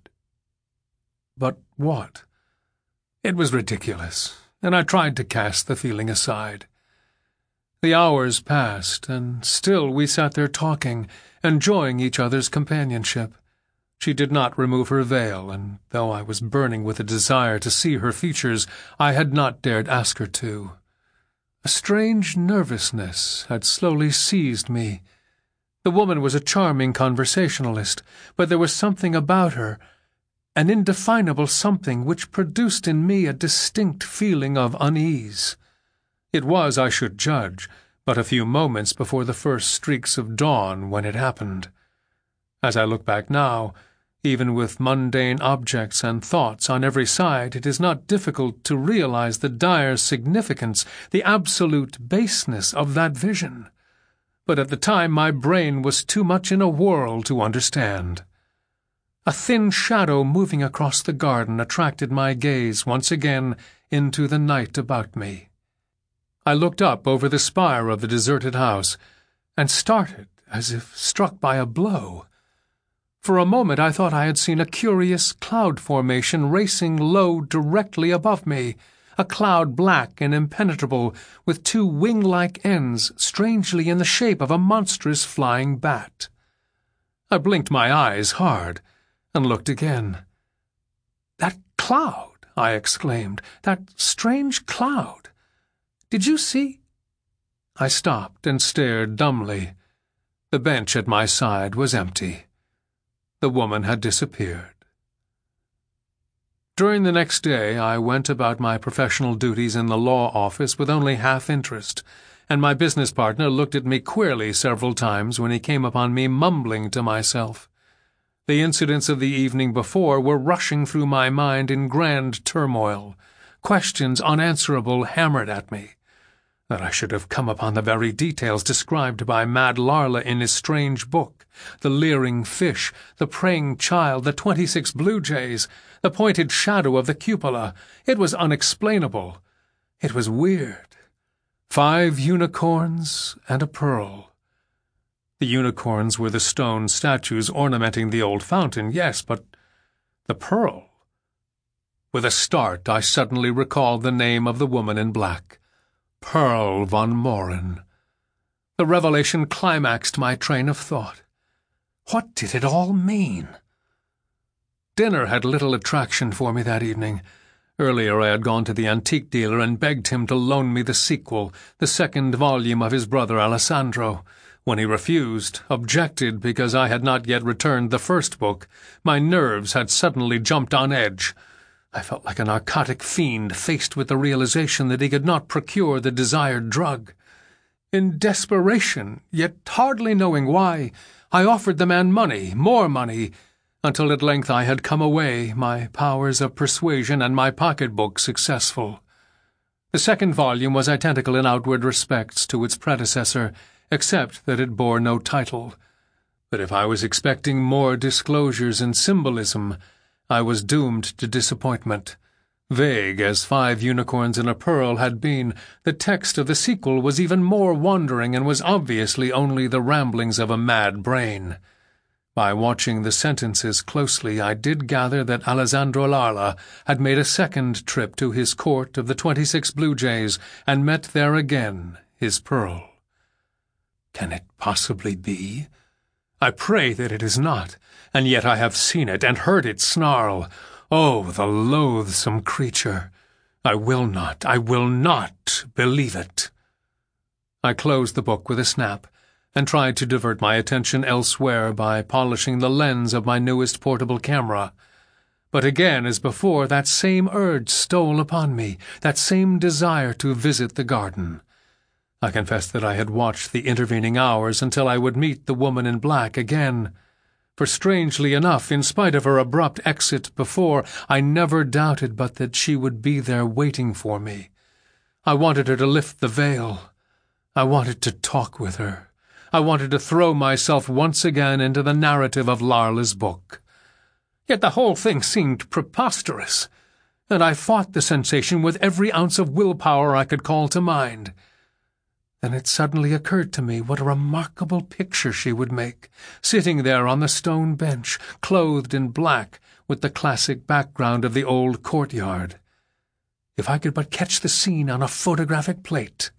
[SPEAKER 4] But what? It was ridiculous, and I tried to cast the feeling aside. The hours passed, and still we sat there talking, enjoying each other's companionship. She did not remove her veil, and though I was burning with a desire to see her features, I had not dared ask her to. A strange nervousness had slowly seized me. The woman was a charming conversationalist, but there was something about her, an indefinable something which produced in me a distinct feeling of unease. It was, I should judge, but a few moments before the first streaks of dawn when it happened. As I look back now, even with mundane objects and thoughts on every side, it is not difficult to realize the dire significance, the absolute baseness of that vision. But at the time my brain was too much in a whirl to understand. A thin shadow moving across the garden attracted my gaze once again into the night about me. I looked up over the spire of the deserted house, and started as if struck by a blow. For a moment I thought I had seen a curious cloud formation racing low directly above me, a cloud black and impenetrable, with two wing-like ends strangely in the shape of a monstrous flying bat. I blinked my eyes hard, and looked again. "That cloud!" I exclaimed. "That strange cloud! Did you see—" I stopped and stared dumbly. The bench at my side was empty. The woman had disappeared. During the next day I went about my professional duties in the law office with only half interest, and my business partner looked at me queerly several times when he came upon me mumbling to myself. The incidents of the evening before were rushing through my mind in grand turmoil. Questions unanswerable hammered at me. That I should have come upon the very details described by Mad Larla in his strange book, the leering fish, the praying child, the 26 blue jays, the pointed shadow of the cupola. It was unexplainable. It was weird. 5 unicorns and a pearl. The unicorns were the stone statues ornamenting the old fountain, yes, but the pearl. With a start, I suddenly recalled the name of the woman in black. Pearl von Morin. The revelation climaxed my train of thought. What did it all mean? Dinner had little attraction for me that evening. Earlier I had gone to the antique dealer and begged him to loan me the sequel, the second volume of his brother Alessandro. When he refused, objected because I had not yet returned the first book, my nerves had suddenly jumped on edge. I felt like a narcotic fiend faced with the realization that he could not procure the desired drug. In desperation, yet hardly knowing why, I offered the man money, more money, until at length I had come away, my powers of persuasion and my pocketbook successful. The second volume was identical in outward respects to its predecessor, except that it bore no title. But if I was expecting more disclosures and symbolism, I was doomed to disappointment. Vague as 5 unicorns and a pearl had been, the text of the sequel was even more wandering and was obviously only the ramblings of a mad brain. By watching the sentences closely, I did gather that Alessandro Larla had made a second trip to his court of the 26 blue jays and met there again his pearl. Can it possibly be? I pray that it is not, and yet I have seen it and heard it snarl. Oh, the loathsome creature! I will not believe it. I closed the book with a snap, and tried to divert my attention elsewhere by polishing the lens of my newest portable camera. But again, as before, that same urge stole upon me, that same desire to visit the garden. I confessed that I had watched the intervening hours until I would meet the woman in black again. For strangely enough, in spite of her abrupt exit before, I never doubted but that she would be there waiting for me. I wanted her to lift the veil. I wanted to talk with her. I wanted to throw myself once again into the narrative of Larla's book. Yet the whole thing seemed preposterous, and I fought the sensation with every ounce of willpower I could call to mind. Then it suddenly occurred to me what a remarkable picture she would make, sitting there on the stone bench, clothed in black, with the classic background of the old courtyard. If I could but catch the scene on a photographic plate.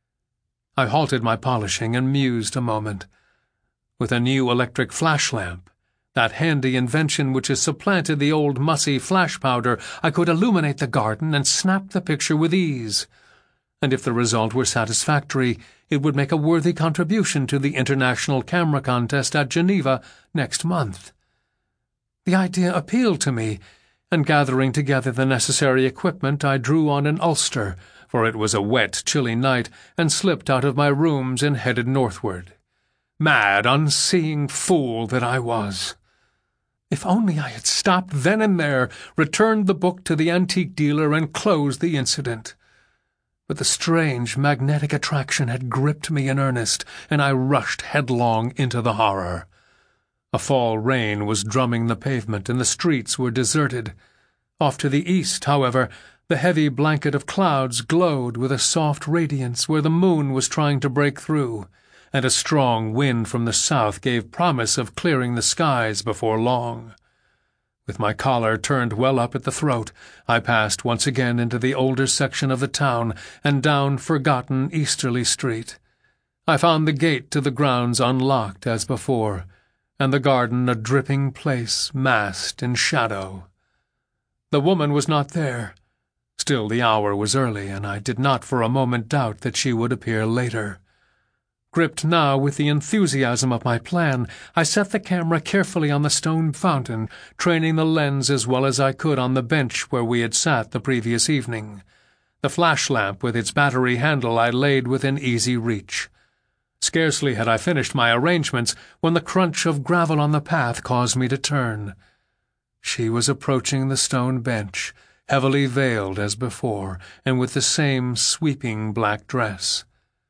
[SPEAKER 4] I halted my polishing and mused a moment. With a new electric flash lamp, that handy invention which has supplanted the old mussy flash powder, I could illuminate the garden and snap the picture with ease. And if the result were satisfactory, it would make a worthy contribution to the International Camera Contest at Geneva next month. The idea appealed to me, and gathering together the necessary equipment, I drew on an ulster, for it was a wet, chilly night, and slipped out of my rooms and headed northward. Mad, unseeing fool that I was! If only I had stopped then and there, returned the book to the antique dealer, and closed the incident. But the strange magnetic attraction had gripped me in earnest, and I rushed headlong into the horror. A fall rain was drumming the pavement, and the streets were deserted. Off to the east, however, the heavy blanket of clouds glowed with a soft radiance where the moon was trying to break through, and a strong wind from the south gave promise of clearing the skies before long. With my collar turned well up at the throat, I passed once again into the older section of the town and down forgotten Easterly Street. I found the gate to the grounds unlocked as before, and the garden a dripping place massed in shadow. The woman was not there. Still, the hour was early, and I did not for a moment doubt that she would appear later. Gripped now with the enthusiasm of my plan, I set the camera carefully on the stone fountain, training the lens as well as I could on the bench where we had sat the previous evening. The flash lamp with its battery handle I laid within easy reach. Scarcely had I finished my arrangements when the crunch of gravel on the path caused me to turn. She was approaching the stone bench, heavily veiled as before, and with the same sweeping black dress.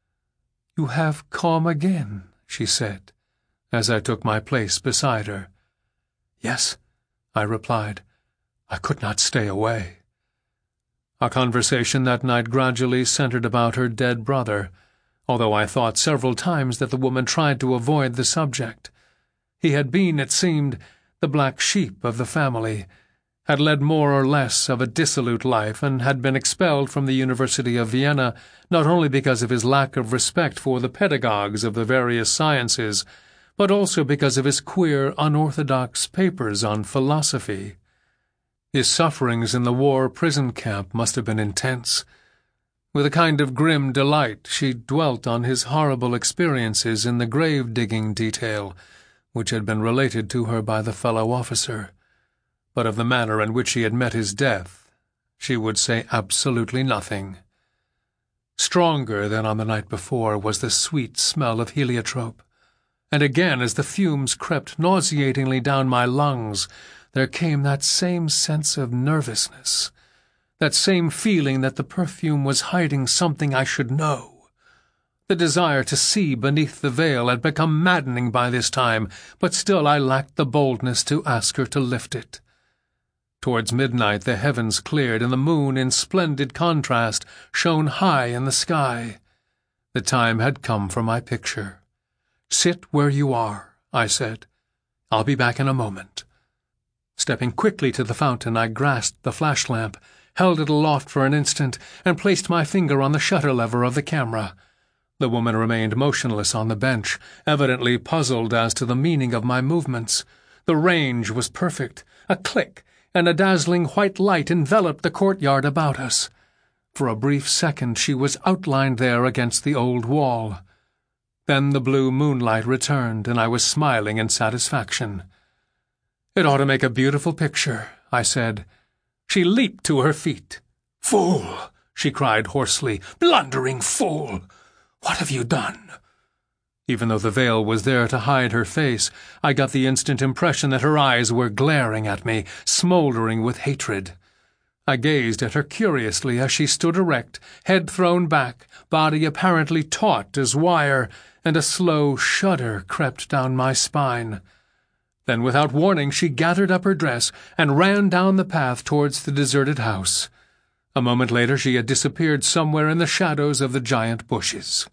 [SPEAKER 4] "You have come again," she said, as I took my place beside her. "Yes," I replied. "I could not stay away." Our conversation that night gradually centered about her dead brother, although I thought several times that the woman tried to avoid the subject. He had been, it seemed, the black sheep of the family, had led more or less of a dissolute life, and had been expelled from the University of Vienna not only because of his lack of respect for the pedagogues of the various sciences, but also because of his queer, unorthodox papers on philosophy. His sufferings in the war prison camp must have been intense. With a kind of grim delight she dwelt on his horrible experiences in the grave-digging detail, which had been related to her by the fellow officer. But of the manner in which he had met his death, she would say absolutely nothing. Stronger than on the night before was the sweet smell of heliotrope, and again as the fumes crept nauseatingly down my lungs, there came that same sense of nervousness, that same feeling that the perfume was hiding something I should know. The desire to see beneath the veil had become maddening by this time, but still I lacked the boldness to ask her to lift it. Towards midnight the heavens cleared, and the moon, in splendid contrast, shone high in the sky. The time had come for my picture. "Sit where you are," I said. "I'll be back in a moment." Stepping quickly to the fountain, I grasped the flash-lamp, held it aloft for an instant, and placed my finger on the shutter lever of the camera. The woman remained motionless on the bench, evidently puzzled as to the meaning of my movements. The range was perfect. A click, and a dazzling white light enveloped the courtyard about us. For a brief second she was outlined there against the old wall. Then the blue moonlight returned, and I was smiling in satisfaction. "It ought to make a beautiful picture," I said. She leaped to her feet. "Fool!" she cried hoarsely. "Blundering fool! What have you done?" Even though the veil was there to hide her face, I got the instant impression that her eyes were glaring at me, smoldering with hatred. I gazed at her curiously as she stood erect, head thrown back, body apparently taut as wire, and a slow shudder crept down my spine. Then, without warning, she gathered up her dress and ran down the path towards the deserted house. A moment later she had disappeared somewhere in the shadows of the giant bushes.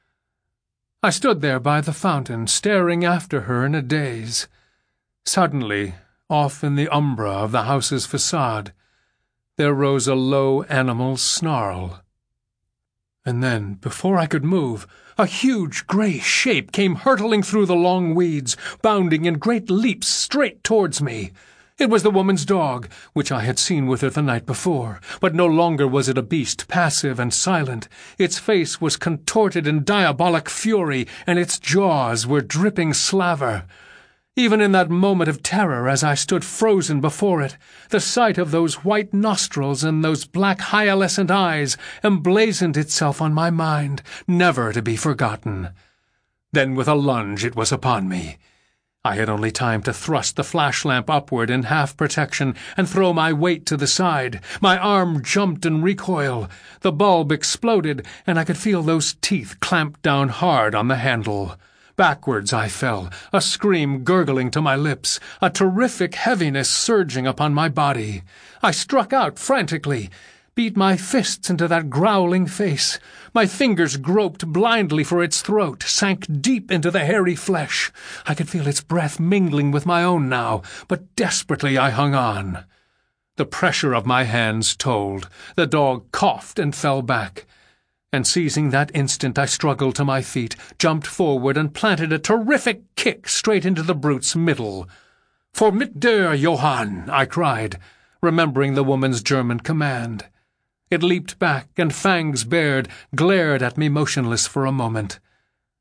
[SPEAKER 4] I stood there by the fountain, staring after her in a daze. Suddenly, off in the umbra of the house's facade, there rose a low animal snarl. And then, before I could move, a huge grey shape came hurtling through the long weeds, bounding in great leaps straight towards me. It was the woman's dog, which I had seen with her the night before, but no longer was it a beast passive and silent. Its face was contorted in diabolic fury, and its jaws were dripping slaver. Even in that moment of terror, as I stood frozen before it, the sight of those white nostrils and those black hyalescent eyes emblazoned itself on my mind, never to be forgotten. Then with a lunge it was upon me. I had only time to thrust the flash-lamp upward in half-protection and throw my weight to the side. My arm jumped in recoil. The bulb exploded, and I could feel those teeth clamp down hard on the handle. Backwards I fell, a scream gurgling to my lips, a terrific heaviness surging upon my body. I struck out frantically, beat my fists into that growling face. My fingers groped blindly for its throat, sank deep into the hairy flesh. I could feel its breath mingling with my own now, but desperately I hung on. The pressure of my hands told. The dog coughed and fell back. And seizing that instant, I struggled to my feet, jumped forward, and planted a terrific kick straight into the brute's middle. "For mit der, Johann!" I cried, remembering the woman's German command. It leaped back, and fangs bared, glared at me motionless for a moment.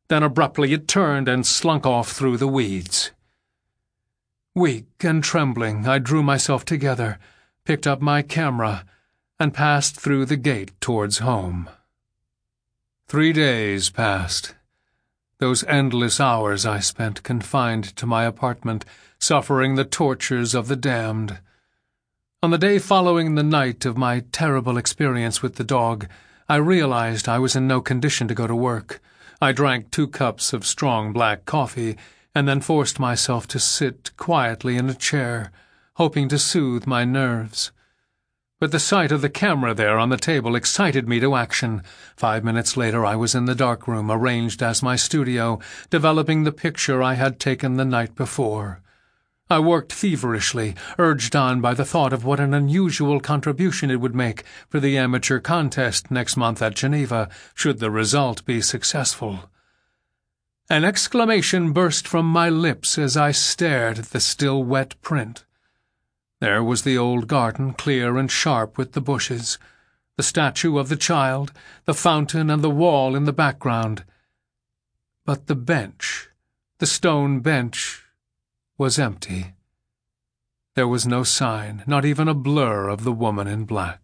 [SPEAKER 4] Then abruptly it turned and slunk off through the weeds. Weak and trembling, I drew myself together, picked up my camera, and passed through the gate towards home. 3 days passed. Those endless hours I spent confined to my apartment, suffering the tortures of the damned. On the day following the night of my terrible experience with the dog, I realized I was in no condition to go to work. I drank 2 cups of strong black coffee, and then forced myself to sit quietly in a chair, hoping to soothe my nerves. But the sight of the camera there on the table excited me to action. 5 minutes later I was in the darkroom, arranged as my studio, developing the picture I had taken the night before. I worked feverishly, urged on by the thought of what an unusual contribution it would make for the amateur contest next month at Geneva, should the result be successful. An exclamation burst from my lips as I stared at the still wet print. There was the old garden, clear and sharp with the bushes, the statue of the child, the fountain and the wall in the background. But the bench, the stone bench, was empty. There was no sign, not even a blur of the woman in black.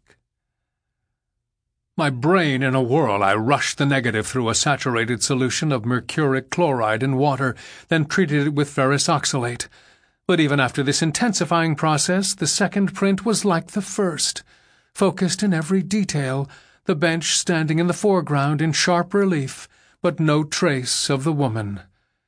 [SPEAKER 4] My brain in a whirl, I rushed the negative through a saturated solution of mercuric chloride in water, then treated it with ferrous oxalate. But even after this intensifying process, the second print was like the first, focused in every detail, the bench standing in the foreground in sharp relief, but no trace of the woman.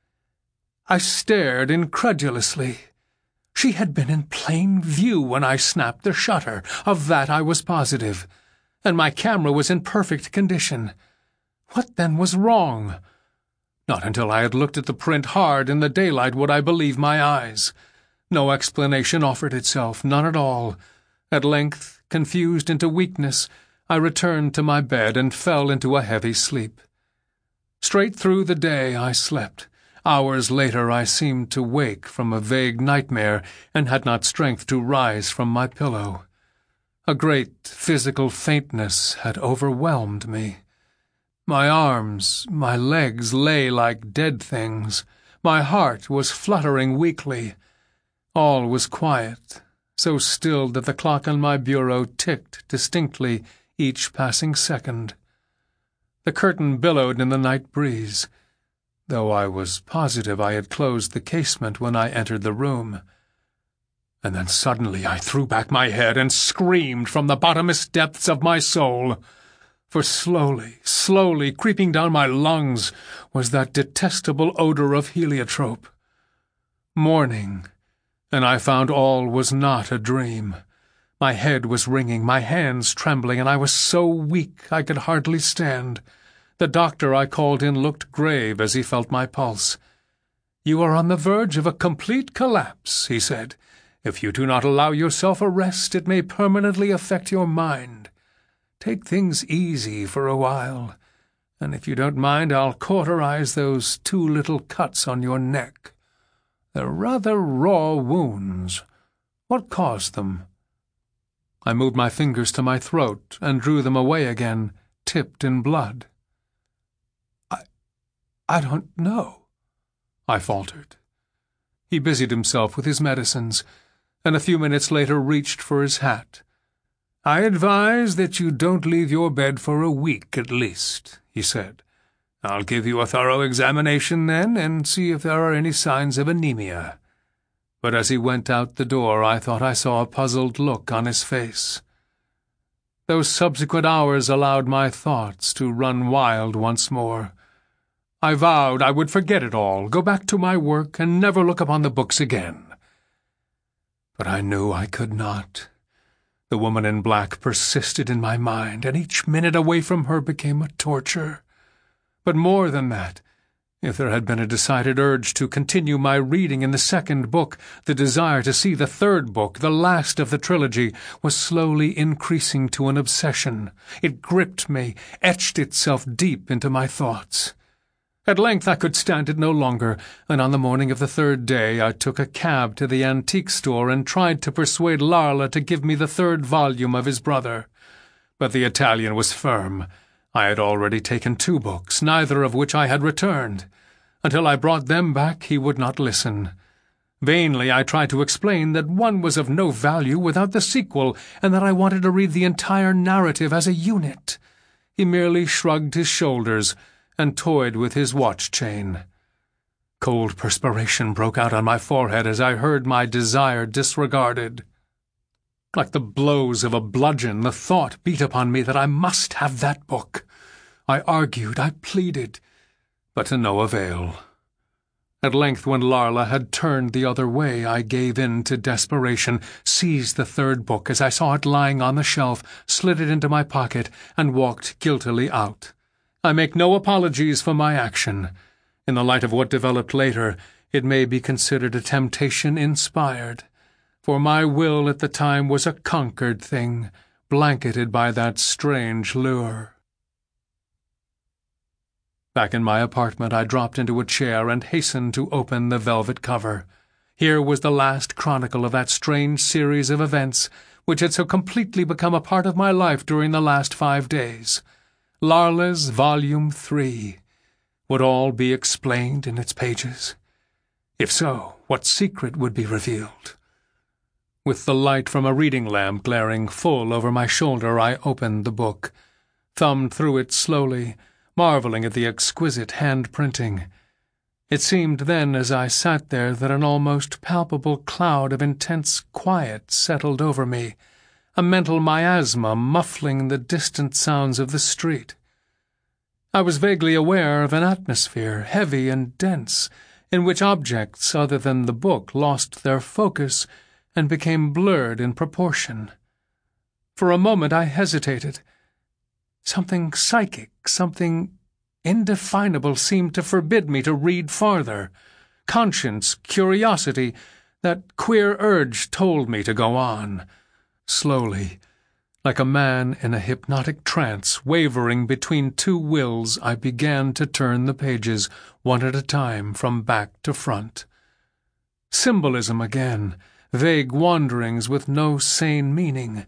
[SPEAKER 4] I stared incredulously. She had been in plain view when I snapped the shutter, of that I was positive, and my camera was in perfect condition. What then was wrong? Not until I had looked at the print hard in the daylight would I believe my eyes. No explanation offered itself, none at all. At length, confused into weakness, I returned to my bed and fell into a heavy sleep. Straight through the day I slept. Hours later I seemed to wake from a vague nightmare and had not strength to rise from my pillow. A great physical faintness had overwhelmed me. My arms, my legs lay like dead things. My heart was fluttering weakly. All was quiet, so still that the clock on my bureau ticked distinctly each passing second. The curtain billowed in the night breeze, though I was positive I had closed the casement when I entered the room. And then suddenly I threw back my head and screamed from the bottomless depths of my soul. For slowly, slowly, creeping down my lungs, was that detestable odor of heliotrope. Morning, and I found all was not a dream. My head was ringing, my hands trembling, and I was so weak I could hardly stand. The doctor I called in looked grave as he felt my pulse. "You are on the verge of a complete collapse," he said. "If you do not allow yourself a rest, it may permanently affect your mind. Take things easy for a while, and if you don't mind, I'll cauterize those 2 little cuts on your neck. They're rather raw wounds. What caused them?" I moved my fingers to my throat and drew them away again, tipped in blood. I don't know," I faltered. He busied himself with his medicines, and a few minutes later reached for his hat. "I advise that you don't leave your bed for a week at least," he said. "I'll give you a thorough examination then, and see if there are any signs of anemia." But as he went out the door, I thought I saw a puzzled look on his face. Those subsequent hours allowed my thoughts to run wild once more. I vowed I would forget it all, go back to my work, and never look upon the books again. But I knew I could not. The woman in black persisted in my mind, and each minute away from her became a torture. But more than that, if there had been a decided urge to continue my reading in the second book, the desire to see the third book, the last of the trilogy, was slowly increasing to an obsession. It gripped me, etched itself deep into my thoughts. At length I could stand it no longer, and on the morning of the 3rd day I took a cab to the antique store and tried to persuade Larla to give me the 3rd volume of his brother. But the Italian was firm. I had already taken 2 books, neither of which I had returned. Until I brought them back, he would not listen. Vainly I tried to explain that one was of no value without the sequel, and that I wanted to read the entire narrative as a unit. He merely shrugged his shoulders and toyed with his watch-chain. Cold perspiration broke out on my forehead as I heard my desire disregarded. Like the blows of a bludgeon, the thought beat upon me that I must have that book. I argued, I pleaded, but to no avail. At length, when Larla had turned the other way, I gave in to desperation, seized the 3rd book as I saw it lying on the shelf, slid it into my pocket, and walked guiltily out. I make no apologies for my action. In the light of what developed later, it may be considered a temptation inspired, for my will at the time was a conquered thing, blanketed by that strange lure. Back in my apartment, I dropped into a chair and hastened to open the velvet cover. Here was the last chronicle of that strange series of events which had so completely become a part of my life during the last 5 days. Larla's Volume 3. Would all be explained in its pages? If so, what secret would be revealed? With the light from a reading lamp glaring full over my shoulder, I opened the book, thumbed through it slowly, marveling at the exquisite hand-printing. It seemed then, as I sat there, that an almost palpable cloud of intense quiet settled over me, a mental miasma muffling the distant sounds of the street. I was vaguely aware of an atmosphere, heavy and dense, in which objects other than the book lost their focus and became blurred in proportion. For a moment I hesitated. Something psychic, something indefinable seemed to forbid me to read farther. Conscience, curiosity, that queer urge told me to go on. Slowly, like a man in a hypnotic trance, wavering between 2 wills, I began to turn the pages, one at a time, from back to front. Symbolism again, vague wanderings with no sane meaning.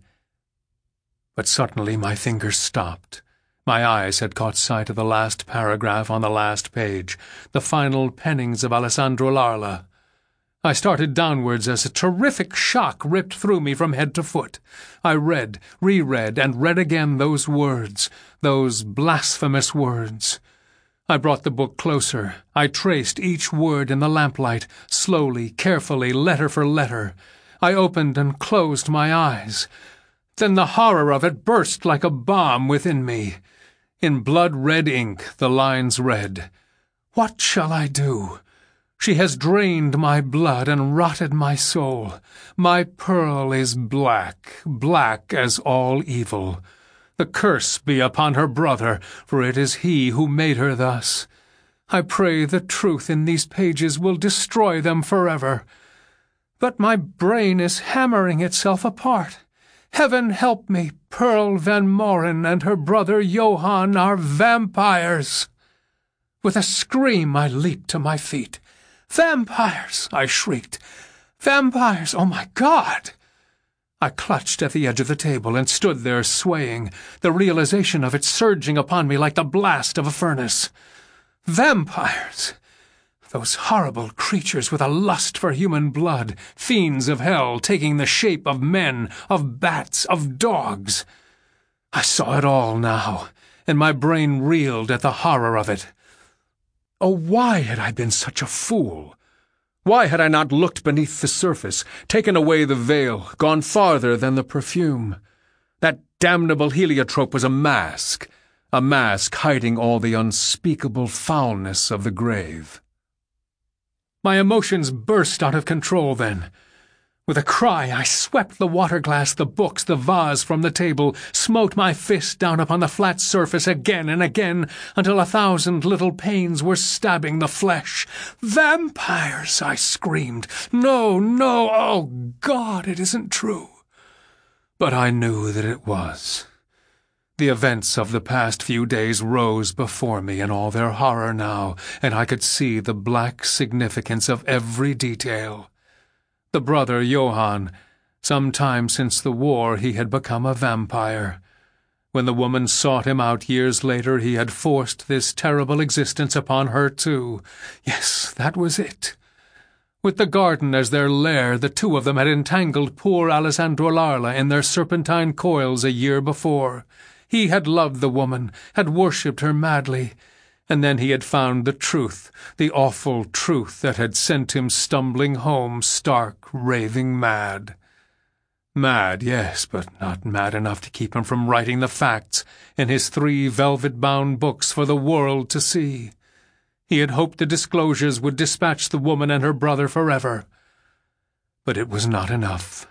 [SPEAKER 4] But suddenly my fingers stopped. My eyes had caught sight of the last paragraph on the last page, the final pennings of Alessandro Larla. I started downwards as a terrific shock ripped through me from head to foot. I read, reread, and read again those words, those blasphemous words. I brought the book closer. I traced each word in the lamplight, slowly, carefully, letter for letter. I opened and closed my eyes. Then the horror of it burst like a bomb within me. In blood-red ink the lines read, "What shall I do? She has drained my blood and rotted my soul. My pearl is black, black as all evil. The curse be upon her brother, for it is he who made her thus. I pray the truth in these pages will destroy them forever. But my brain is hammering itself apart. Heaven help me, Pearl Van Moren and her brother Johann are vampires." With a scream I leaped to my feet. "Vampires!" I shrieked. "Vampires! Oh, my God!" I clutched at the edge of the table and stood there swaying, the realization of it surging upon me like the blast of a furnace. Vampires! Those horrible creatures with a lust for human blood, fiends of hell taking the shape of men, of bats, of dogs. I saw it all now, and my brain reeled at the horror of it. Oh, why had I been such a fool? Why had I not looked beneath the surface, taken away the veil, gone farther than the perfume? That damnable heliotrope was a mask hiding all the unspeakable foulness of the grave. My emotions burst out of control then. With a cry, I swept the water glass, the books, the vase from the table, smote my fist down upon the flat surface again and again, until 1,000 little pains were stabbing the flesh. "Vampires!" I screamed. "No, no! Oh, God, it isn't true!" But I knew that it was. The events of the past few days rose before me in all their horror now, and I could see the black significance of every detail. The brother Johann, some time since the war he had become a vampire. When the woman sought him out years later, he had forced this terrible existence upon her too. Yes, that was it. With the garden as their lair, the two of them had entangled poor Alessandro Larla in their serpentine coils a year before. He had loved the woman, had worshipped her madly, and then he had found the truth, the awful truth that had sent him stumbling home, stark, raving mad. Mad, yes, but not mad enough to keep him from writing the facts in his 3 velvet-bound books for the world to see. He had hoped the disclosures would dispatch the woman and her brother forever. But it was not enough.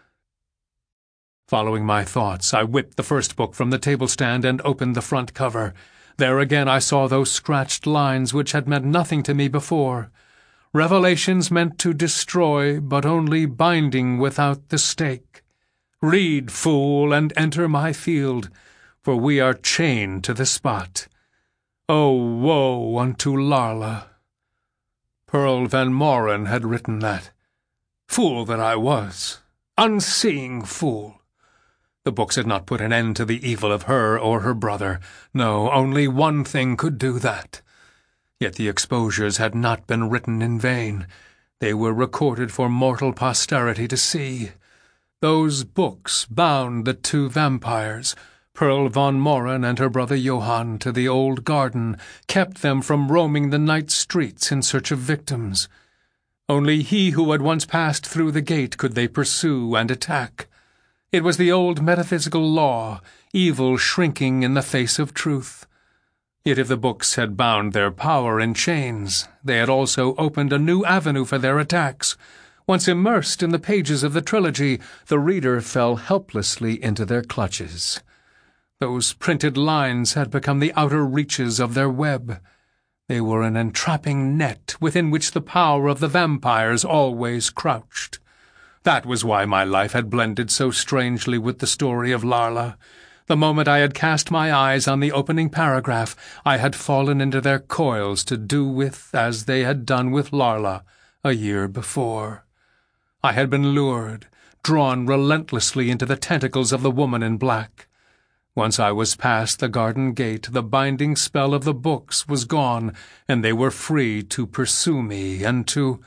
[SPEAKER 4] Following my thoughts, I whipped the first book from the table-stand and opened the front cover. There again I saw those scratched lines which had meant nothing to me before. Revelations meant to destroy, but only binding without the stake. Read, fool, and enter my field, for we are chained to the spot. Oh, woe unto Larla. Pearl Van Moren had written that. Fool that I was. Unseeing fool. The books had not put an end to the evil of her or her brother. No, only one thing could do that. Yet the exposures had not been written in vain. They were recorded for mortal posterity to see. Those books bound the 2 vampires, Pearl Van Moren and her brother Johann, to the old garden, kept them from roaming the night streets in search of victims. Only he who had once passed through the gate could they pursue and attack. It was the old metaphysical law, evil shrinking in the face of truth. Yet if the books had bound their power in chains, they had also opened a new avenue for their attacks. Once immersed in the pages of the trilogy, the reader fell helplessly into their clutches. Those printed lines had become the outer reaches of their web. They were an entrapping net within which the power of the vampires always crouched. That was why my life had blended so strangely with the story of Larla. The moment I had cast my eyes on the opening paragraph, I had fallen into their coils to do with as they had done with Larla a year before. I had been lured, drawn relentlessly into the tentacles of the woman in black. Once I was past the garden gate, the binding spell of the books was gone, and they were free to pursue me and to—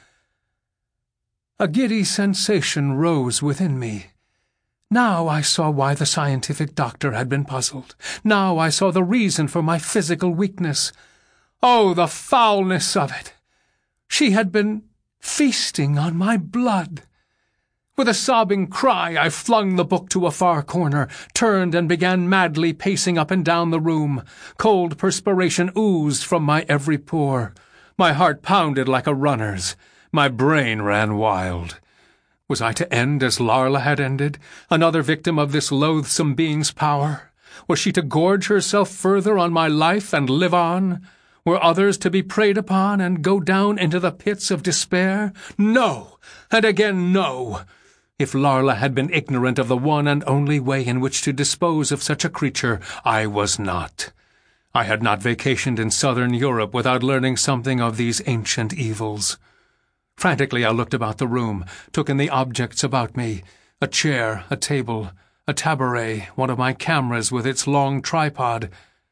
[SPEAKER 4] A giddy sensation rose within me. Now I saw why the scientific doctor had been puzzled. Now I saw the reason for my physical weakness. Oh, the foulness of it! She had been feasting on my blood. With a sobbing cry, I flung the book to a far corner, turned and began madly pacing up and down the room. Cold perspiration oozed from my every pore. My heart pounded like a runner's. My brain ran wild. Was I to end as Larla had ended, another victim of this loathsome being's power? Was she to gorge herself further on my life and live on? Were others to be preyed upon and go down into the pits of despair? No, and again no. If Larla had been ignorant of the one and only way in which to dispose of such a creature, I was not. I had not vacationed in southern Europe without learning something of these ancient evils. Frantically I looked about the room, took in the objects about me, a chair, a table, a tabouret, one of my cameras with its long tripod.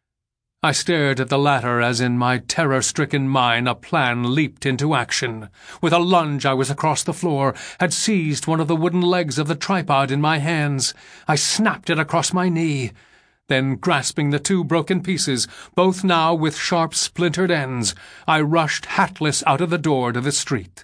[SPEAKER 4] I stared at the latter as in my terror-stricken mind a plan leaped into action. With a lunge I was across the floor, had seized one of the wooden legs of the tripod in my hands. I snapped it across my knee. Then, grasping the 2 broken pieces, both now with sharp splintered ends, I rushed hatless out of the door to the street.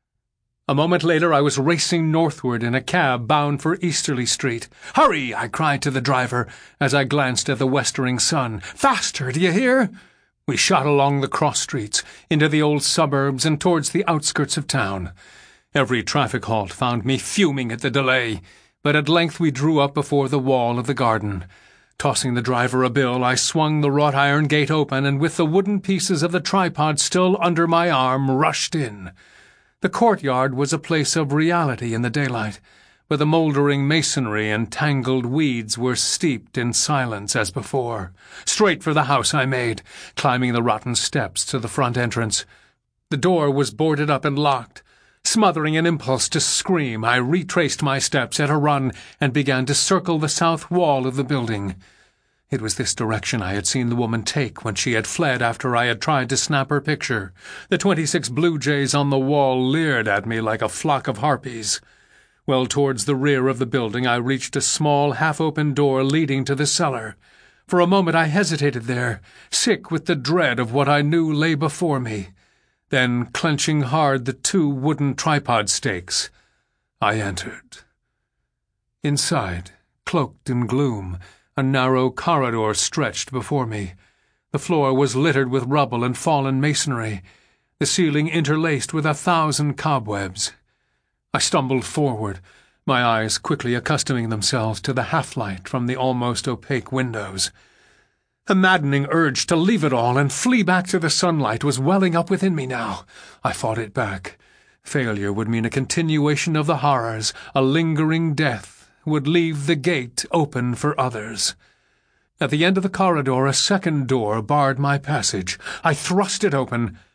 [SPEAKER 4] A moment later I was racing northward in a cab bound for Easterly Street. "Hurry!" I cried to the driver as I glanced at the westering sun. "Faster, do you hear?" We shot along the cross-streets, into the old suburbs and towards the outskirts of town. Every traffic halt found me fuming at the delay, but at length we drew up before the wall of the garden. Tossing the driver a bill, I swung the wrought-iron gate open and with the wooden pieces of the tripod still under my arm rushed in. The courtyard was a place of reality in the daylight, but the mouldering masonry and tangled weeds were steeped in silence as before. Straight for the house I made, climbing the rotten steps to the front entrance. The door was boarded up and locked. Smothering an impulse to scream, I retraced my steps at a run and began to circle the south wall of the building. It was this direction I had seen the woman take when she had fled after I had tried to snap her picture. The 26 blue jays on the wall leered at me like a flock of harpies. Well towards the rear of the building I reached a small, half-open door leading to the cellar. For a moment I hesitated there, sick with the dread of what I knew lay before me. Then, clenching hard the 2 wooden tripod stakes, I entered. Inside, cloaked in gloom, a narrow corridor stretched before me. The floor was littered with rubble and fallen masonry, the ceiling interlaced with 1,000 cobwebs. I stumbled forward, my eyes quickly accustoming themselves to the half-light from the almost opaque windows. A maddening urge to leave it all and flee back to the sunlight was welling up within me now. I fought it back. Failure would mean a continuation of the horrors, a lingering death, would leave the gate open for others. At the end of the corridor, a second door barred my passage. I thrust it open.